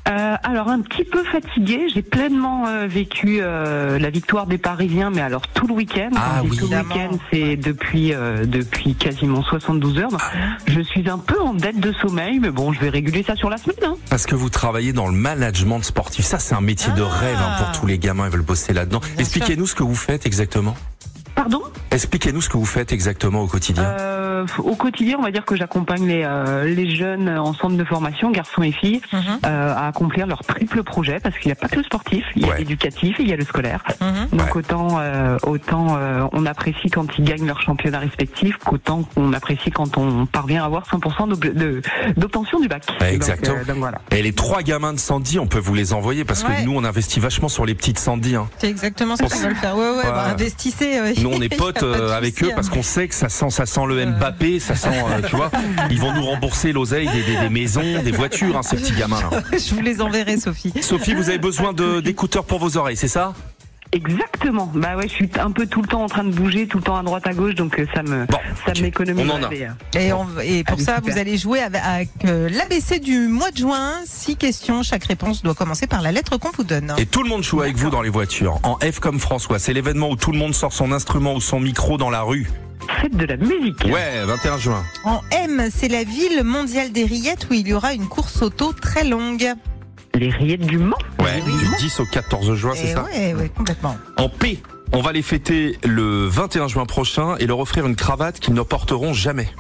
Euh, alors un petit peu fatiguée, j'ai pleinement euh, vécu euh, la victoire des Parisiens, mais alors tout le week-end. Ah, Quand je dis oui. tout le week-end, c'est depuis euh, depuis quasiment soixante-douze heures. Donc, je suis un peu en dette de sommeil, mais bon, je vais réguler ça sur la semaine. Hein. Parce que vous travaillez dans le management sportif. Ça, c'est un métier de rêve hein, pour tous les gamins. Ils veulent bosser là-dedans. Bien Expliquez-nous ce que vous faites exactement. Pardon ? Expliquez-nous ce que vous faites exactement au quotidien. Euh, au quotidien, on va dire que j'accompagne les, euh, les jeunes en centre de formation, garçons et filles, Mhm. euh, à accomplir leur triple projet, parce qu'il n'y a pas que le sportif, il y a Ouais. l'éducatif et il y a le scolaire. Mhm. Donc Ouais. autant, euh, autant euh, on apprécie quand ils gagnent leur championnat respectif, qu'autant qu'on apprécie quand on parvient à avoir cent pour cent d'ob- de- d'obtention du bac. Ouais, exactement. Donc, euh, donc voilà. Et les trois gamins de Sandy, on peut vous les envoyer parce Ouais. que nous, on investit vachement sur les petites Sandy. Hein. C'est exactement ce On qu'on s- va le faire. Ouais, ouais, Ouais. bah, investissez. ouais. Nous, on est Y a potes pas de euh, avec souci, eux parce hein. qu'on sait que ça sent, ça sent le Mbappé, ça sent, euh, tu vois, ils vont nous rembourser l'oseille des, des, des maisons, des voitures, hein, ces petits gamins là. Je vous les enverrai, Sophie. Sophie, vous avez besoin de, d'écouteurs pour vos oreilles, c'est ça? Exactement. Bah ouais, je suis un peu tout le temps en train de bouger, tout le temps à droite à gauche, donc euh, ça me, Bon, ça ok. m'économise. On en a. des, euh, Et, on- et pour Allez, ça, super. vous allez jouer avec, avec euh, l'A B C du mois de juin. Six questions. Chaque réponse doit commencer par la lettre qu'on vous donne. Et tout le monde joue avec vous dans les voitures. En F comme François, c'est l'événement où tout le monde sort son instrument ou son micro dans la rue. Faites de la musique. Ouais, vingt et un juin. En M, c'est la ville mondiale des rillettes où il y aura une course auto très longue. Les rillettes du Mans. Ouais, du dix au quatorze juin, c'est Et ça? ouais, ouais, complètement. En P, on va les fêter le vingt et un juin prochain et leur offrir une cravate qu'ils ne porteront jamais.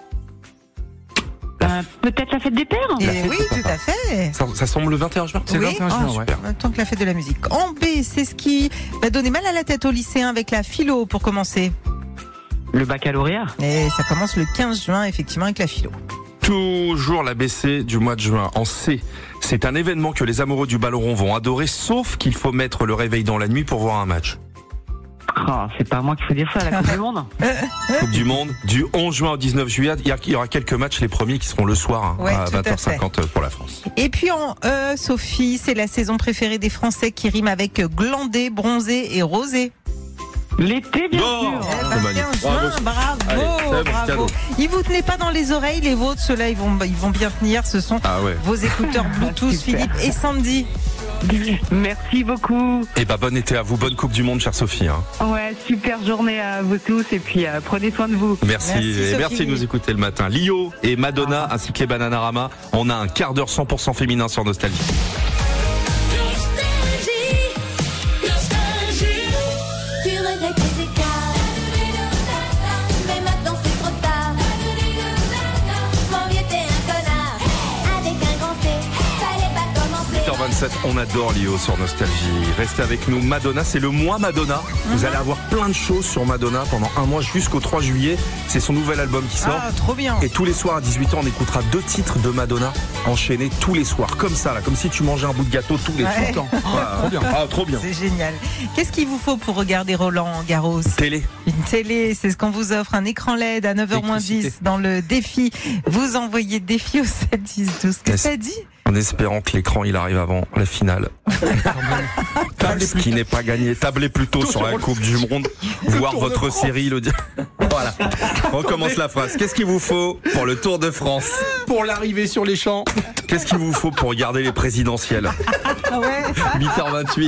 Euh, Peut-être la fête des pères. Et fête oui, des tout papas. à fait. Ça, ça semble le vingt et un juin? C'est le Oui. vingt et un juin, Ah, ouais. En même temps que la fête de la musique. En B, c'est ce qui va donner mal à la tête aux lycéens avec la philo pour commencer. Le baccalauréat. Et ça commence le quinze juin, effectivement, avec la philo. Toujours l'A B C du mois de juin. En C, c'est un événement que les amoureux du ballon rond vont adorer, sauf qu'il faut mettre le réveil dans la nuit pour voir un match. Ah, c'est pas à moi qu'il faut dire ça, la Coupe du Monde. Coupe du Monde, du onze juin au dix-neuf juillet, il y a- il y aura quelques matchs, les premiers qui seront le soir, hein, Ouais, à tout à vingt heures cinquante pour la France. Et puis en E, Sophie, c'est la saison préférée des Français qui rime avec glandé, bronzé et rosé. L'été, bien Bon. sûr. Eh, c'est vingt et un magnifique. juin, Bravo. bravo, Allez, c'est bon, bravo. cadeau. Ils vous tenaient pas dans les oreilles, les vôtres, ceux-là, ils vont, ils vont bien tenir. Ce sont Ah ouais. vos écouteurs Bluetooth, Super. Philippe et Sandy. Merci beaucoup. Et bah bon été à vous, bonne Coupe du Monde, chère Sophie. Hein. Ouais, super journée à vous tous et puis euh, prenez soin de vous. Merci, Merci, et Sophie. merci de nous écouter le matin. Lio et Madonna ainsi que les Bananarama, on a un quart d'heure cent pour cent féminin sur Nostalgie. Tu regrettes tes écarts, mais maintenant c'est trop tard. Mon vieux t'es un connard, avec un grand C, fallait pas commencer. huit heures vingt-sept, on adore Lio sur Nostalgie. Restez avec nous. Madonna, c'est le mois Madonna. Vous allez avoir plein de choses sur Madonna pendant un mois jusqu'au trois juillet. C'est son nouvel album qui sort. Ah, trop bien. Et tous les soirs à dix-huit ans, on écoutera deux titres de Madonna enchaînés tous les soirs. Comme ça, là, comme si tu mangeais un bout de gâteau tous les Ouais. soirs. Voilà. Trop bien. Ah, trop bien. C'est génial. Qu'est-ce qu'il vous faut pour regarder Roland Garros? Télé. Une télé, c'est ce qu'on vous offre, un écran L E D à neuf heures moins dix Électricité. dans le défi. Vous envoyez défi au sept dix douze. Qu'est-ce que Est-ce- ça dit? En espérant que l'écran il arrive avant la finale. Ce qui n'est pas gagné. Tablez plutôt sur la Coupe du Monde. Voir Tour de votre France. série. Le... Voilà. On recommence la phrase. Qu'est-ce qu'il vous faut pour le Tour de France? Pour l'arrivée sur les champs. Qu'est-ce qu'il vous faut pour regarder les présidentielles? Ah ouais. huit heures vingt-huit.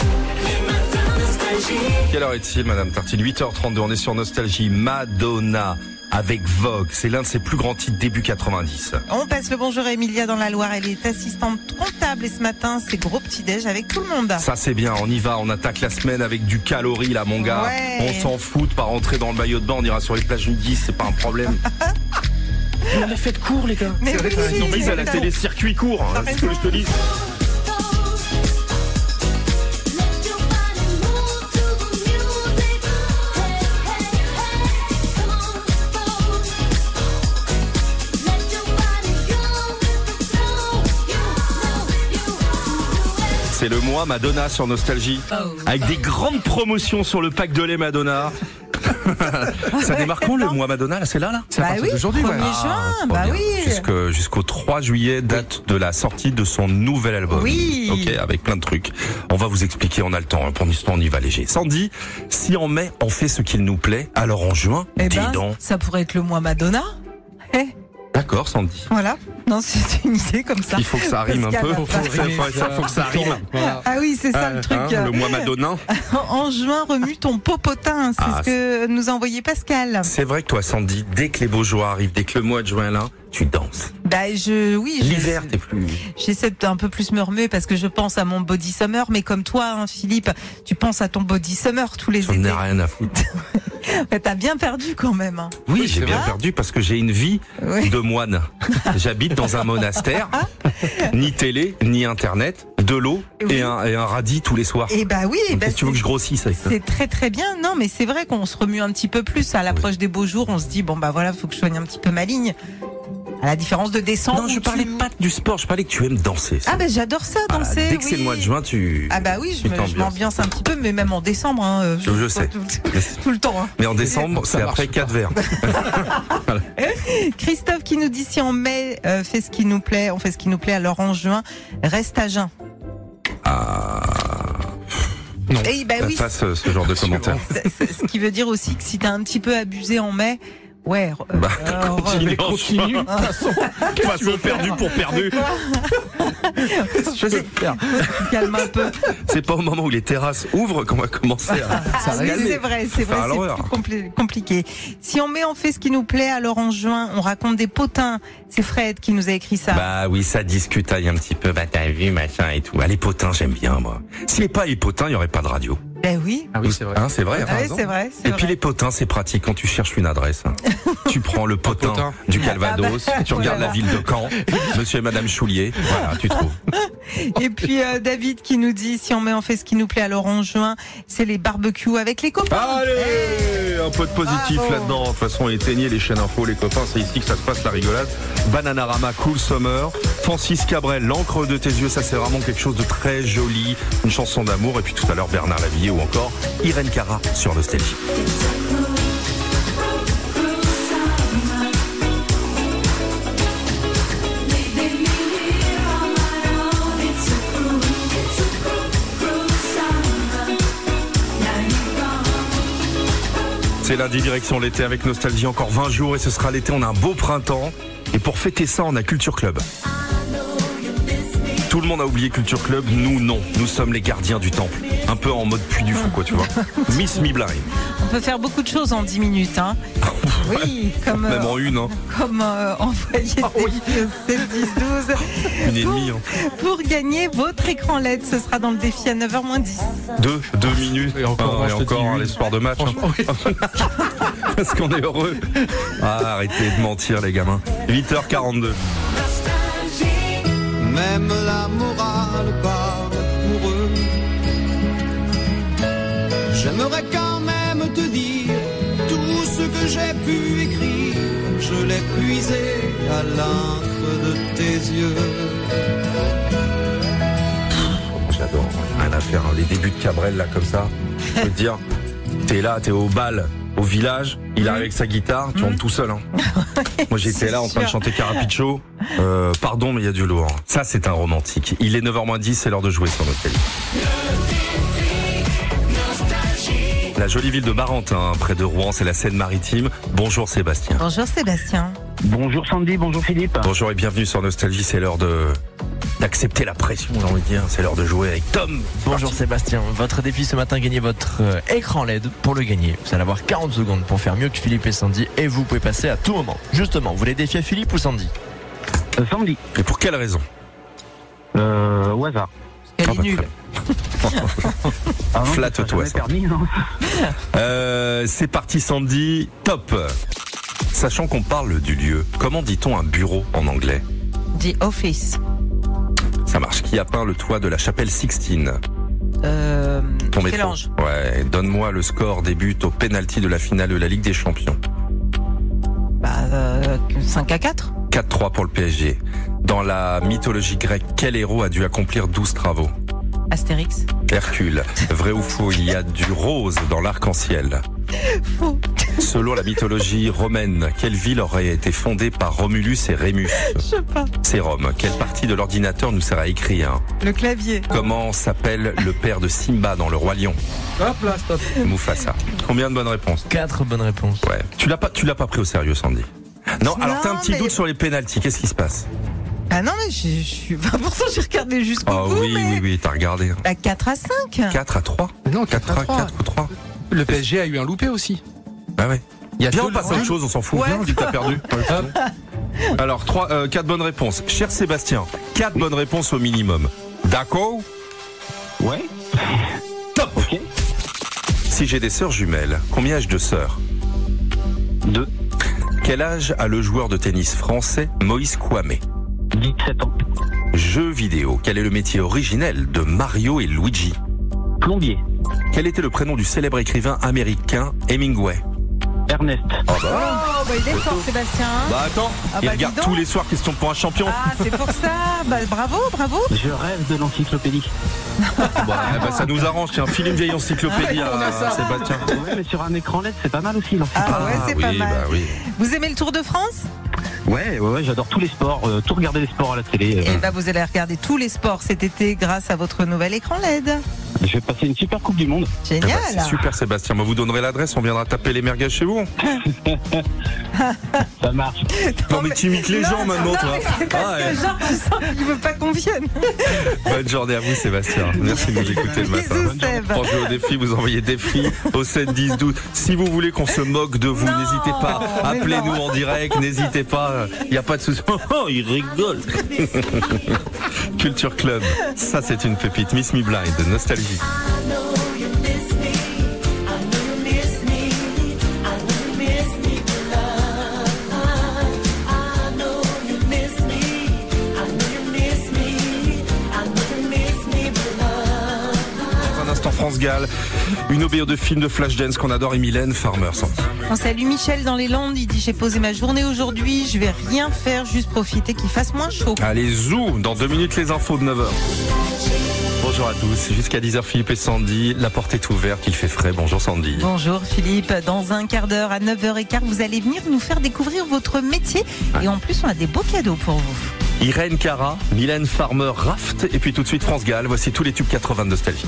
Quelle heure est-il, Madame Tartine? huit heures trente-deux. On est sur Nostalgie. Madonna avec Vogue. C'est l'un de ses plus grands titres début quatre-vingt-dix. On passe le bonjour à Emilia dans la Loire. Elle est assistante comptable et ce matin, c'est gros petit-déj avec tout le monde. Ça c'est bien, on y va, on attaque la semaine avec du calorie là mon gars. Ouais. On s'en fout de pas rentrer dans le maillot de bain, on ira sur les plages nudistes, c'est pas un problème. On a fait de court les gars. Mais oui, Ils ont mis à la télé circuit court, hein, c'est ce que je te dis. C'est le mois Madonna sur Nostalgie. Avec des grandes promotions sur le pack de lait Madonna. Ça démarre quand le mois Madonna là? C'est là là? Bah oui, d'aujourd'hui, premier ouais. juin, trop bah bien. oui. Jusque- Jusqu'au trois juillet, date de la sortie de son nouvel album. Oui. Ok, avec plein de trucs. On va vous expliquer, on a le temps. hein. Pour l'instant, on y va léger. Sandy, si en mai, on fait ce qu'il nous plaît, alors en juin, Eh dis ben, donc. ça pourrait être le mois Madonna. Eh, Ah, D'accord, Sandy. Voilà. Non, c'est une idée comme ça. Il faut que ça rime un Parce peu. qu'à la Faut, faut, fin- faut, faut, faut que ça rime. Voilà. Ah oui, c'est ça Euh, le truc. hein, le mois madonin. En juin, remue ton popotin. C'est Ah, ce que nous a envoyé Pascal. C'est vrai que toi, Sandy, dès que les beaux jours arrivent, dès que le mois de juin est là, tu danses. Bah, je, oui. je- L'hiver, t'es plus. J'essaie de un peu plus me remuer parce que je pense à mon body summer, mais comme toi, hein, Philippe, tu penses à ton body summer tous les J'en étés. ai rien à foutre. Ouais, T'as bien perdu quand même. Hein. Oui, j'ai bien Ah. perdu parce que j'ai une vie Oui. de moine. J'habite dans un monastère, ni télé, ni internet, de l'eau Oui. et, un, et un radis tous les soirs. Et bah oui, Donc, bah qu'est-ce que tu veux que je grossisse avec ça? c'est très très bien. Non, mais c'est vrai qu'on se remue un petit peu plus à l'approche des beaux jours. On se dit bon bah voilà, faut que je soigne un petit peu ma ligne. À la différence de décembre. Non, je où parlais tu- pas du sport, je parlais que tu aimes danser. Ah ben j'adore ça, Voilà, danser. dès que c'est oui. le mois de juin, tu. Ah bah oui, je tu me- je t'ambiances. m'ambiance un petit peu, mais même en décembre. Hein, Je, je sais. Tout, tout le temps. Hein. Mais en décembre, Ça c'est marche après pas. quatre verres. Christophe qui nous dit si en mai euh, fait ce qui nous plaît, on fait ce qui nous plaît, alors en juin reste à jeun. Ah. Non. Et bah oui, Pas ce, ce genre de commentaire. c'est- c'est- ce qui veut dire aussi que si t'as un petit peu abusé en mai, ouais. euh, Bah, euh, continue, Mais continue. en juin. Façon perdu pour perdu. Je sais faire. calme un peu. C'est pas au moment où les terrasses ouvrent qu'on va commencer à. Ah oui, c'est vrai, c'est Faire vrai, à l'horreur. c'est plus compli- compliqué. Si on met, on fait ce qui nous plaît, alors en juin, on raconte des potins. C'est Fred qui nous a écrit ça. Bah oui, ça discutaille un petit peu. Bah t'as vu, machin et tout. Ah, les potins, j'aime bien, moi. S'il n'y avait pas les potins, il n'y aurait pas de radio. Ben oui. Ah oui, c'est vrai. Hein, c'est vrai. Ah t'as oui, raison. c'est vrai, c'est Et puis vrai. les potins, c'est pratique quand tu cherches une adresse. hein. Tu prends le potin, potin. du Calvados, Ah bah, tu regardes voilà. la ville de Caen, monsieur et madame Choulier, voilà, tu trouves. Et puis euh, David qui nous dit si on met, on fait ce qui nous plaît, alors en juin, c'est les barbecues avec les copains. Allez, un peu de positif Bravo. là-dedans. De toute façon, éteignez les chaînes info, les copains, c'est ici que ça se passe la rigolade. Bananarama, Cool Summer, Francis Cabrel, L'encre de tes yeux, ça c'est vraiment quelque chose de très joli, une chanson d'amour. Et puis tout à l'heure Bernard Lavillier ou encore Irène Cara sur Nostalgie. C'est lundi, direction l'été avec Nostalgie, encore vingt jours et ce sera l'été, on a un beau printemps. Et pour fêter ça, on a Culture Club. Tout le monde a oublié Culture Club, nous non, nous sommes les gardiens du temple. Un peu en mode puits du fou quoi, tu vois. Miss Me Blind. On peut faire beaucoup de choses en dix minutes. Hein. Oui, comme, Même euh, en une, hein. comme euh, envoyer des vidéos sept dix douze. Une et demie. Hein. Pour gagner votre écran L E D, ce sera dans le défi à neuf heures moins dix. Deux, deux minutes. Et encore, Ah, moi, et je te encore dis hein, une. les soirs de match. hein. Franchement, oui. Parce qu'on est heureux. Ah, arrêtez de mentir les gamins. huit heures quarante-deux. Même la morale parle pour eux. J'aimerais quand même te dire tout ce que j'ai pu écrire. Je l'ai puisé à l'encre de tes yeux. J'adore. Rien à faire. hein. Les débuts de Cabrel là comme ça. Je peux te dire, t'es là, t'es au bal, au village. Il arrive avec sa guitare, tu rentres tout seul. Hein. Moi j'étais C'est là en train de sûr. chanter Carapicho. Euh, pardon mais il y a du lourd. Ça c'est un romantique. Il est neuf heures moins dix, c'est l'heure de jouer sur notre télé. La jolie ville de Barentin, près de Rouen, c'est la Seine-Maritime. Bonjour Sébastien. Bonjour Sébastien. Bonjour Sandy, bonjour Philippe. Bonjour et bienvenue sur Nostalgie, c'est l'heure de d'accepter la pression, j'ai envie de dire. C'est l'heure de jouer avec Tom. Bonjour Parti. Sébastien, votre défi ce matin, gagnez votre euh, écran L E D. Pour le gagner, vous allez avoir quarante secondes pour faire mieux que Philippe et Sandy et vous pouvez passer à tout moment. Justement, vous voulez défier Philippe ou Sandy? Euh, Sandy. Et pour quelle raison? Euh, au hasard. Elle Ah est bah, nulle. très Ah non, Flatte-toi, ça ça. jamais permis, non. Euh, c'est parti Sandy, top. Sachant qu'on parle du lieu, comment dit-on un bureau en anglais? The Office. Ça marche. Qui a peint le toit de la chapelle Sixtine? Euh, Ton métro. Mélange. Ouais, donne-moi le score des buts au pénalty de la finale de la Ligue des Champions. Bah, euh, cinq à quatre. quatre trois pour le P S G. Dans la mythologie grecque, quel héros a dû accomplir douze travaux? Astérix. Hercule. Vrai ou faux, il y a du rose dans l'arc-en-ciel. Faux. Selon la mythologie romaine, quelle ville aurait été fondée par Romulus et Rémus? Je sais pas. C'est Rome. Quelle partie de l'ordinateur nous sert à écrire? Le clavier. Comment s'appelle le père de Simba dans Le Roi Lion? Hop là, stop. Mufasa. Combien de bonnes réponses? Quatre bonnes réponses. Ouais. Tu l'as pas, tu l'as pas pris au sérieux, Sandy. Non, alors t'as un Non, petit mais- doute sur les pénaltys. Qu'est-ce qui se passe? Ah non, mais je, je suis. Enfin, pourtant, j'ai regardé jusqu'au Oh bout. oui, mais... oui, oui, t'as regardé. Bah, quatre à cinq. quatre à trois. Non, quatre à quatre ou trois. Le P S G a eu un loupé aussi. Bah ouais. Il y a Viens, que on le- passe à autre Ouais. chose, on s'en fout. Ouais. Viens, vu que t'as perdu. Alors, trois, euh, quatre bonnes réponses. Cher Sébastien, quatre bonnes réponses au minimum. D'accord? Ouais. Top. Ok. Si j'ai des sœurs jumelles, combien ai-je de sœurs? Deux. Quel âge a le joueur de tennis français Moïse Kouamé? dix-sept ans. Jeu vidéo, quel est le métier originel de Mario et Luigi? Plombier. Quel était le prénom du célèbre écrivain américain Hemingway? Ernest. Oh bah, Oh, bah, il est fort, Sébastien. bah attends, Ah il bah, regarde dis donc. tous les soirs Question pour un champion. Ah, c'est pour ça. Bah, bravo, bravo. Je rêve de l'encyclopédie. Bah, bah, ça nous arrange, tiens, file une vieille encyclopédie Ah, on a à ça. Sébastien. Ouais, mais sur un écran L E D, c'est pas mal aussi, l'encyclopédie. Ah ouais, c'est oui, pas mal. bah oui. Vous aimez le Tour de France? Ouais, ouais, ouais, j'adore tous les sports, euh, tout regarder les sports à la télé. euh. Eh bah, vous allez regarder tous les sports cet été grâce à votre nouvel écran L E D. Je vais passer une super Coupe du Monde. Eh ben, Génial. c'est super Sébastien, moi vous donnerez l'adresse, on viendra taper les merguez chez vous. Ça marche. Non mais tu imites les Non, gens maintenant non, toi. mais c'est parce Ah, que ouais. genre, tu sens qu'il veut pas qu'on vienne. Bonne journée à vous Sébastien, merci de nous écouter le matin. Bisous, Seb. Pour jouer au défi, vous envoyez défi au sept dix douze. Si vous voulez qu'on se moque de vous, Non, n'hésitez pas, mais appelez-nous non. en direct, n'hésitez pas, il n'y a pas de souci. Oh, il rigole. Culture Club, ça c'est une pépite. Miss Me Blind, Nostalgie. Dans un instant France Gall, une O B O de film de Flashdance qu'on adore et Mylène Farmer. On salue Michel dans les Landes. Il dit: j'ai posé ma journée aujourd'hui. Je vais rien faire, juste profiter qu'il fasse moins chaud. Allez, zou, dans deux minutes les infos de neuf heures. Bonjour à tous, jusqu'à dix heures Philippe et Sandy, la porte est ouverte, il fait frais, bonjour Sandy. Bonjour Philippe, dans un quart d'heure à neuf heures quinze, vous allez venir nous faire découvrir votre métier et en plus on a des beaux cadeaux pour vous. Irène Cara, Mylène Farmer, Raft et puis tout de suite France Gall, voici tous les tubes quatre-vingts de Nostalgie.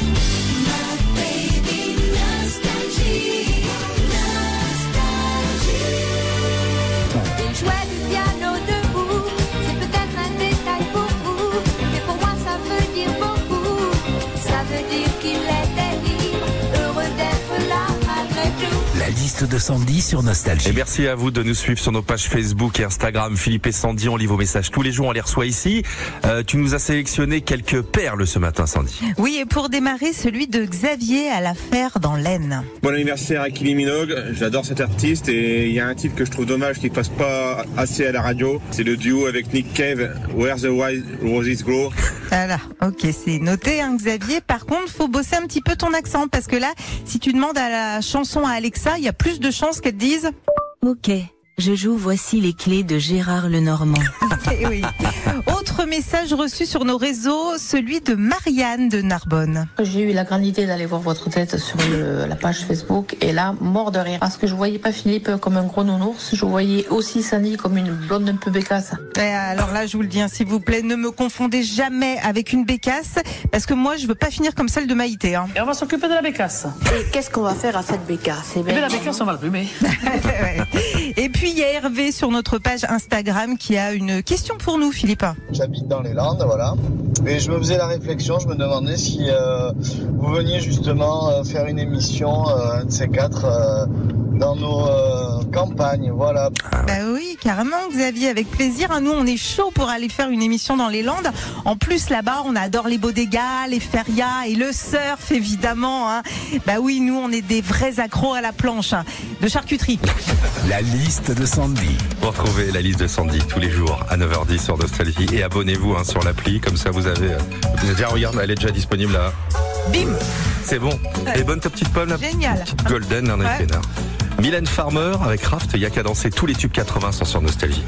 Il jouait du piano debout, c'est peut-être un détail pour vous, mais pour moi ça veut dire beaucoup. Ça veut dire qu'il était libre, heureux d'être là malgré tout. La liste de Sandy sur Nostalgie. Et merci à vous de nous suivre sur nos pages Facebook et Instagram. Philippe et Sandy, on lit vos messages tous les jours, on les reçoit ici. Euh, tu nous as sélectionné quelques perles ce matin, Sandy. Oui, et pour démarrer, celui de Xavier à l'affaire dans l'Aisne. Bon anniversaire à Kylie Minogue, j'adore cet artiste et il y a un titre que je trouve dommage qu'il passe pas assez à la radio. C'est le duo avec Nick Cave, Where the Wild Roses Grow. Voilà, ok, c'est noté, hein, Xavier. Par contre, faut bosser un petit peu ton accent parce que là, si tu demandes à la chanson à Alexa, il y a plus de chances qu'elle te dise. Ok, je joue Voici les clés de Gérard Lenormand. Eh oui. Autre message reçu sur nos réseaux, celui de Marianne de Narbonne. J'ai eu la grande idée d'aller voir votre tête sur le- la page Facebook et là, mort de rire. Parce que je voyais pas Philippe comme un gros nounours, je voyais aussi Sandy comme une blonde un peu bécasse. Eh, alors là, je vous le dis, hein, s'il vous plaît, ne me confondez jamais avec une bécasse, parce que moi, je veux pas finir comme celle de Maïté. Hein. Et on va s'occuper de la bécasse. Et qu'est-ce qu'on va faire à cette bécasse? Eh bien, la bécasse, on va le plumer. Ouais. Et puis, il y a Hervé sur notre page Instagram qui a une question pour nous, Philippe. J'habite dans les Landes, voilà. Et je me faisais la réflexion, je me demandais si euh, vous veniez justement euh, faire une émission, euh, un de ces quatre, euh, dans nos euh, campagnes, voilà. Bah oui, carrément, Xavier, avec plaisir. Hein. Nous, on est chaud pour aller faire une émission dans les Landes. En plus, là-bas, on adore les bodegas, les ferias et le surf, évidemment. Hein. Bah oui, nous, on est des vrais accros à la planche, hein, de charcuterie. La liste de Sandy. Retrouvez la liste de Sandy tous les jours à neuf heures dix sur Nostalgie et abonnez-vous hein, sur l'appli, comme ça vous avez... Euh, vous avez déjà, regarde, elle est déjà disponible là. Bim. C'est bon. Et bonne ta petite pomme, la Génial. petite golden, un Ouais. peinard. Mylène Farmer avec Raft, il y a qu'à danser, tous les tubes quatre-vingts sont sur Nostalgie.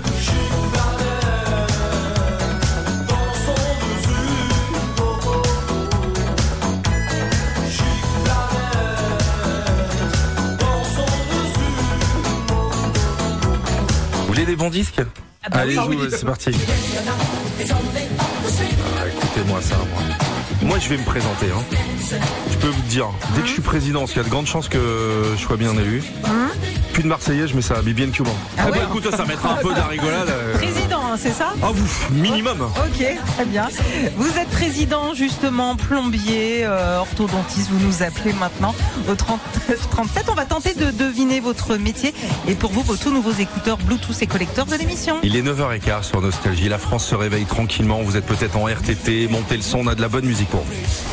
Vous voulez des bons disques? bah Allez, oui. joue, c'est parti. Ah, écoutez-moi ça, moi. Moi, je vais me présenter. Hein. Je peux vous dire, dès que je suis président, parce qu'il y a de grandes chances que je sois bien élu, plus de Marseillais, je mets ça à Bibi and Cuban. Ah Ah ouais. bah écoute, ça mettra un peu de la rigolade. euh. Président, hein, c'est ça? Ah vous, minimum. Ok, très bien. Vous êtes président, justement, plombier, euh, orthodontiste, vous nous appelez maintenant au trente-neuf trente-sept. On va tenter de deviner votre métier et pour vous, vos tout nouveaux écouteurs Bluetooth et collecteurs de l'émission. Il est neuf heures quinze sur Nostalgie. La France se réveille tranquillement. Vous êtes peut-être en R T T. Montez le son, on a de la bonne musique pour vous.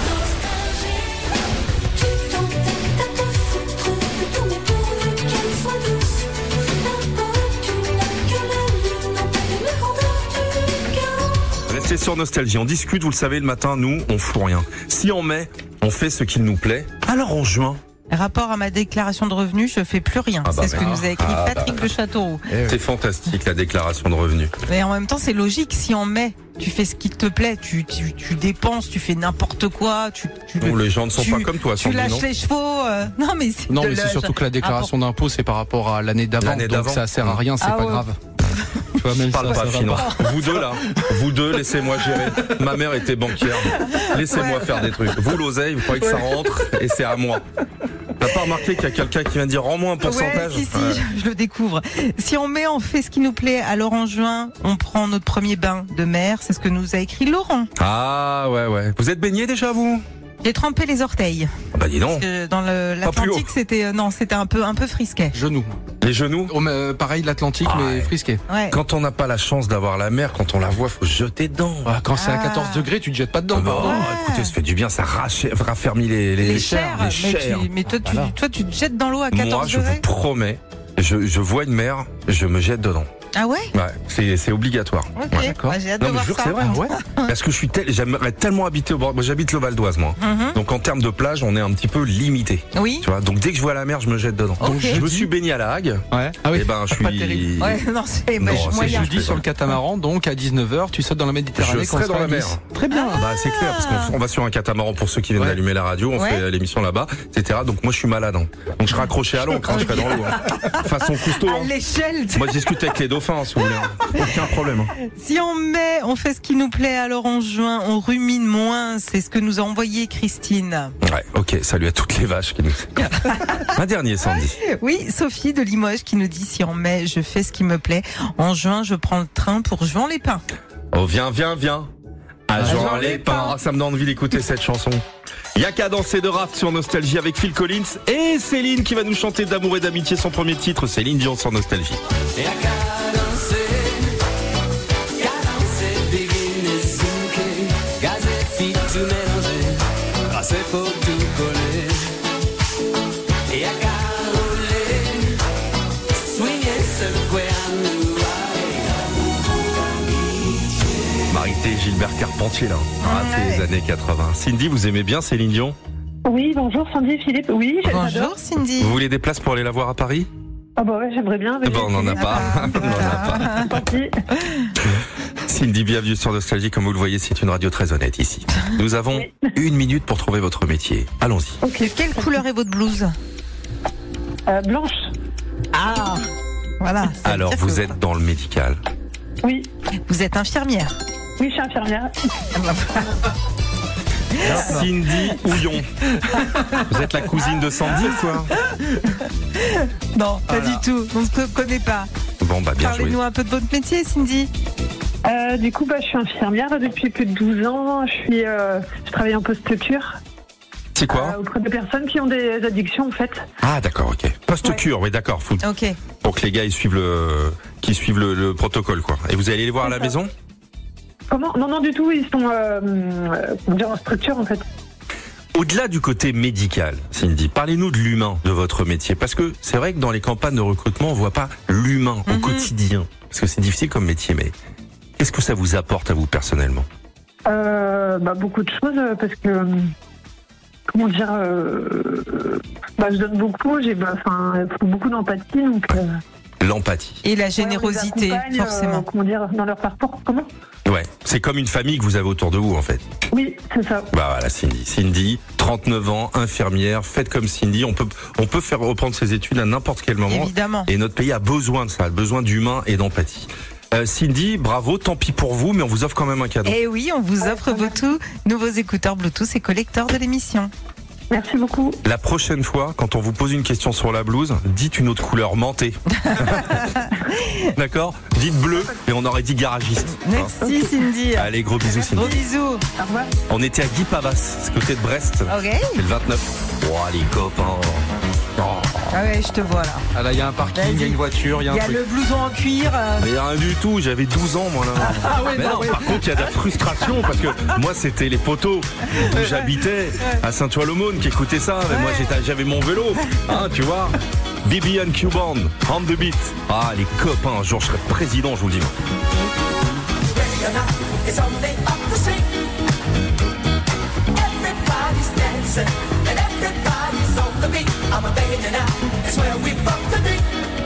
Restez sur Nostalgie. On discute, vous le savez, le matin, nous, on fout rien. Si en mai, on fait ce qu'il nous plaît, alors en juin, Rapport à ma déclaration de revenus, je fais plus rien. Ah bah c'est ce que merde. nous a écrit Ah Patrick bah. de Châteauroux. c'est fantastique la déclaration de revenus. Mais en même temps, c'est logique. Si en mai, tu fais ce qui te plaît, tu, tu, tu dépenses, tu fais n'importe quoi, tu, tu Bon, les gens ne sont tu- pas comme toi, Tu Sandy, lâches non les chevaux. euh, Non, mais c'est Non, de mais c'est l'âge. surtout que la déclaration d'impôt, c'est par rapport à l'année d'avant. L'année Donc d'avant. ça sert à rien, c'est Ah pas ouais. grave. Tu vois, même Parle ça, pas ça va finant. pas. Vous deux là, vous deux, laissez-moi gérer. Ma mère était banquière. Laissez-moi Ouais. faire des trucs. Vous l'oseille, vous croyez que ça rentre et c'est à moi. T'as pas remarqué qu'il y a quelqu'un qui vient de dire rends-moi un pourcentage? Ouais, si, si, Ouais. je, je le découvre. Si on met, on fait ce qui nous plaît. Alors en juin, on prend notre premier bain de mer. C'est ce que nous a écrit Laurent. Ah ouais ouais. Vous êtes baigné déjà vous? J'ai trempé les orteils. Ah bah dis donc. Parce que dans le- Pas plus l'Atlantique, haut. c'était euh, non, c'était un peu un peu frisquet. Genoux. Les genoux. Oh, mais, euh, pareil, l'Atlantique, Ah mais ouais. frisqué. Ouais. Quand on n'a pas la chance d'avoir la mer, quand on la voit, faut se jeter dedans. Ah, quand c'est à Ah. quatorze degrés, tu te jettes pas dedans, Ah bah, pardon. écoutez, ça fait du bien, ça rachè- raffermit les, les, Les chairs, les mais, chairs. tu, mais toi, tu, Voilà. toi, tu te jettes dans l'eau à Moi, quatorze je vous degrés. promets, je, je vois une mer, je me jette dedans. Ah ouais. Ouais, c'est c'est obligatoire. Ok. Ouais. d'accord. Ouais, j'ai hâte Non de mais voir je jure que ça. c'est vrai, ouais. Parce que je suis tel, j'aimerais tellement habiter au bord. Moi j'habite le Val d'Oise moi. Mhm. Donc en termes de plage, on est un petit peu limité. Oui. Tu vois. Donc dès que je vois la mer, je me jette dedans. Ok. Donc je me suis baigné à la Hague. Ouais. Ah oui. Et ben je Pas suis. terrible. Ouais, non, c'est Non, bah, c'est moyen. juste- Jeudi sur le catamaran, donc à dix-neuf heures, tu sautes dans la Méditerranée. Je quand serai on dans la sera à mer. Nice. Très bien. Bah c'est clair parce qu'on on va sur un catamaran pour ceux qui viennent Ouais. d'allumer la radio, on Ouais. fait l'émission là-bas, et cetera. Donc moi je suis malade. Hein. Donc je serai accroché à l'encre, hein, je serai dans l'eau. Hein. Façon Cousteau. À Hein. l'échelle. Moi je discute avec les dauphins si vous voulez. Hein. Aucun problème. Hein. Si en mai, on fait ce qui nous plaît, alors en juin, on rumine moins. C'est ce que nous a envoyé Christine. Ouais, ok, salut à toutes les vaches qui nous. Un dernier Sandy. Oui, Sophie de Limoges qui nous dit si en mai, je fais ce qui me plaît. En juin, je prends le train pour Juan-les-Pins. Oh viens, viens, viens. À Jean les Pins. Ah, ça me donne envie d'écouter cette chanson. Y'a qu'à danser de Raft sur Nostalgie avec Phil Collins et Céline qui va nous chanter d'amour et d'amitié son premier titre. Céline Dion sur Nostalgie. Et à qu'à danser, qu'à danser, begin et sinker, gaz et fit tout mélanger, grâce pour tout coller. Et à qu'à rouler, swinger, secouer à nous. Marité Gilbert Carpentier là. Ah, c'est les années quatre-vingts. Cindy, vous aimez bien Céline Dion? Oui, bonjour Sandy, Philippe. Oui, j'adore. Bonjour Cindy. Vous voulez des places pour aller la voir à Paris? Ah bah ouais, j'aimerais bien. Eh ben, on n'en a pas. On n'en a pas. Tant pis. Cindy, bienvenue sur Nostalgie. Comme vous le voyez, c'est une radio très honnête ici. Nous avons une minute pour trouver votre métier. Allons-y. Ok. Quelle couleur est votre blouse? Euh, blanche. Ah, voilà. ça veut Alors, dire vous que- êtes dans le médical. Oui, Vous êtes infirmière. oui, je suis infirmière. Cindy Houillon. Vous êtes la cousine de Sandy, quoi? Non, pas Voilà. du tout. On ne se connaît pas. Bon, bah, bien joué. Parlez-nous un peu de votre métier, Cindy. Euh, du coup, bah, je suis infirmière depuis plus de douze ans. Je, suis, euh, je travaille en post-cure C'est quoi? euh, auprès de personnes qui ont des addictions, en fait. Ah, d'accord, ok. Post-cure, oui, d'accord. Faut- Ok. Pour que les gars, ils suivent le, qu'ils suivent le, le protocole, quoi. Et vous allez les voir à la maison? Comment? Non, non, du tout. Ils sont euh, euh, comment dire, en structure, en fait. Au-delà du côté médical, Cindy, parlez-nous de l'humain de votre métier. Parce que c'est vrai que dans les campagnes de recrutement, on voit pas l'humain au Mhm. quotidien. Parce que c'est difficile comme métier, mais qu'est-ce que ça vous apporte à vous personnellement? Euh, bah, beaucoup de choses, euh, parce que... euh, Comment dire euh, bah, je donne beaucoup. J'ai bah, enfin, faut beaucoup d'empathie, donc... euh, L'empathie. Et la ouais, on les générosité, accompagne, forcément. euh, comment dire, dans leur parcours. Comment? Ouais, c'est comme une famille que vous avez autour de vous, en fait. Oui, c'est ça. Bah voilà, Cindy. Cindy, trente-neuf ans, infirmière, faites comme Cindy. On peut, on peut faire reprendre ses études à n'importe quel moment. Évidemment. Et notre pays a besoin de ça, besoin d'humain et d'empathie. Euh, Cindy, bravo, tant pis pour vous, mais on vous offre quand même un cadeau. Et oui, on vous offre vos tout nouveaux écouteurs Bluetooth et collecteurs de l'émission. Merci beaucoup. La prochaine fois, quand on vous pose une question sur la blouse, dites une autre couleur, mentez. D'accord ? Dites bleu et on aurait dit garagiste. Merci Cindy. Allez, gros bisous Cindy. Gros bisous. Au revoir. On était à Guy Pavas, ce côté de Brest. Ok. C'est le vingt-neuf. Oh, les copains. Oh. Ah ouais, je te vois là. Ah là, il y a un parking, il y a une voiture, il y a un Il y a truc. le blouson en cuir. euh. Mais rien du tout, j'avais douze ans moi là. Ah ouais, Mais non, non, ouais. par contre il y a de la frustration parce que moi c'était les poteaux où j'habitais à Saint-Ouen-l'Aumône qui écoutaient ça, mais moi j'étais- j'avais mon vélo, hein, tu vois. B B and Q-Band, on the beat. Ah les copains, un jour je serai président, je vous le dis. It's only up the street. Everybody's dancing and everybody's on the beat. I'm a begging you now, it's where we both agree.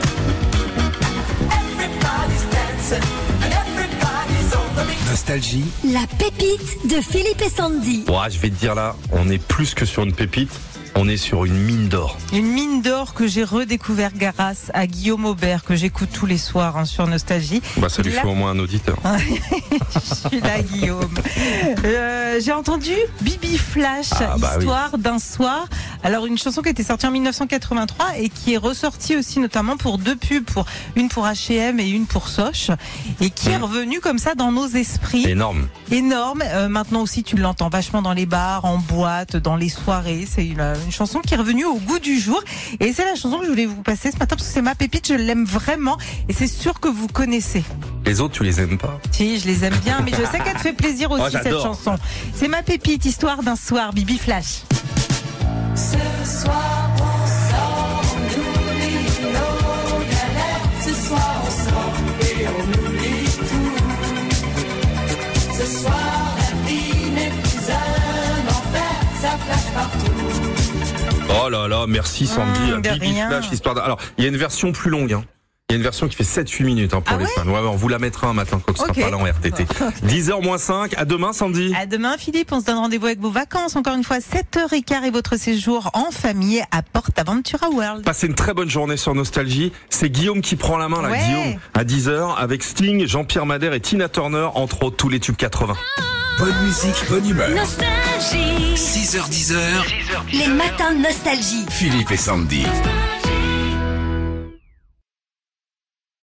Everybody's dancing and everybody's on the beat. Nostalgie, La pépite de Philippe et Sandy. Ouais, je vais te dire là, on est plus que sur une pépite, on est sur une mine d'or. Une mine d'or que j'ai redécouvert grâce à Guillaume Aubert, que j'écoute tous les soirs hein, sur Nostalgie. Bah ça lui Là- fait au moins un auditeur. Je suis là, Guillaume. Euh, j'ai entendu Bibi Flash, Ah, bah oui. Histoire d'un soir. Alors, une chanson qui a été sortie en dix-neuf cent quatre-vingt-trois et qui est ressortie aussi notamment pour deux pubs, pour une pour H et M et une pour Soch, et qui est revenue comme ça dans nos esprits. Énorme. Énorme. Euh, maintenant aussi, tu l'entends vachement dans les bars, en boîte, dans les soirées. C'est une, une chanson qui est revenue au goût du jour. Et c'est la chanson que je voulais vous passer ce matin parce que c'est ma pépite. Je l'aime vraiment et c'est sûr que vous connaissez. Les autres tu les aimes pas? Si, je les aime bien, mais je sais qu'elle te fait plaisir aussi Oh, cette j'adore. chanson. C'est ma pépite, Histoire d'un soir, Bibi Flash. Ce soir on sort, on oublie nos galères. Ce soir on sort et on oublie tout. Ce soir la vie n'est plus un enfer, ça flash partout. Oh là là, merci Sandy. Mmh, de Bibi rien. Flash, histoire de... Alors, il y a une version plus longue. Hein. Il y a une version qui fait sept huit minutes hein, pour Ah les ouais fans. Ouais, ouais, on vous la mettra un matin quand ce Ok. sera pas là en R T T. dix heures moins cinq. À demain, Sandy. À demain, Philippe. On se donne rendez-vous avec vos vacances. Encore une fois, sept heures quinze et votre séjour en famille à PortAventura World. Passez une très bonne journée sur Nostalgie. C'est Guillaume qui prend la main, là, Ouais. Guillaume, à dix heures, avec Sting, Jean-Pierre Madère et Tina Turner, entre autres tous les tubes quatre-vingts. bonne musique, bonne humeur. Nostalgie. six heures dix heures, Les matins de Nostalgie. Philippe et Sandy.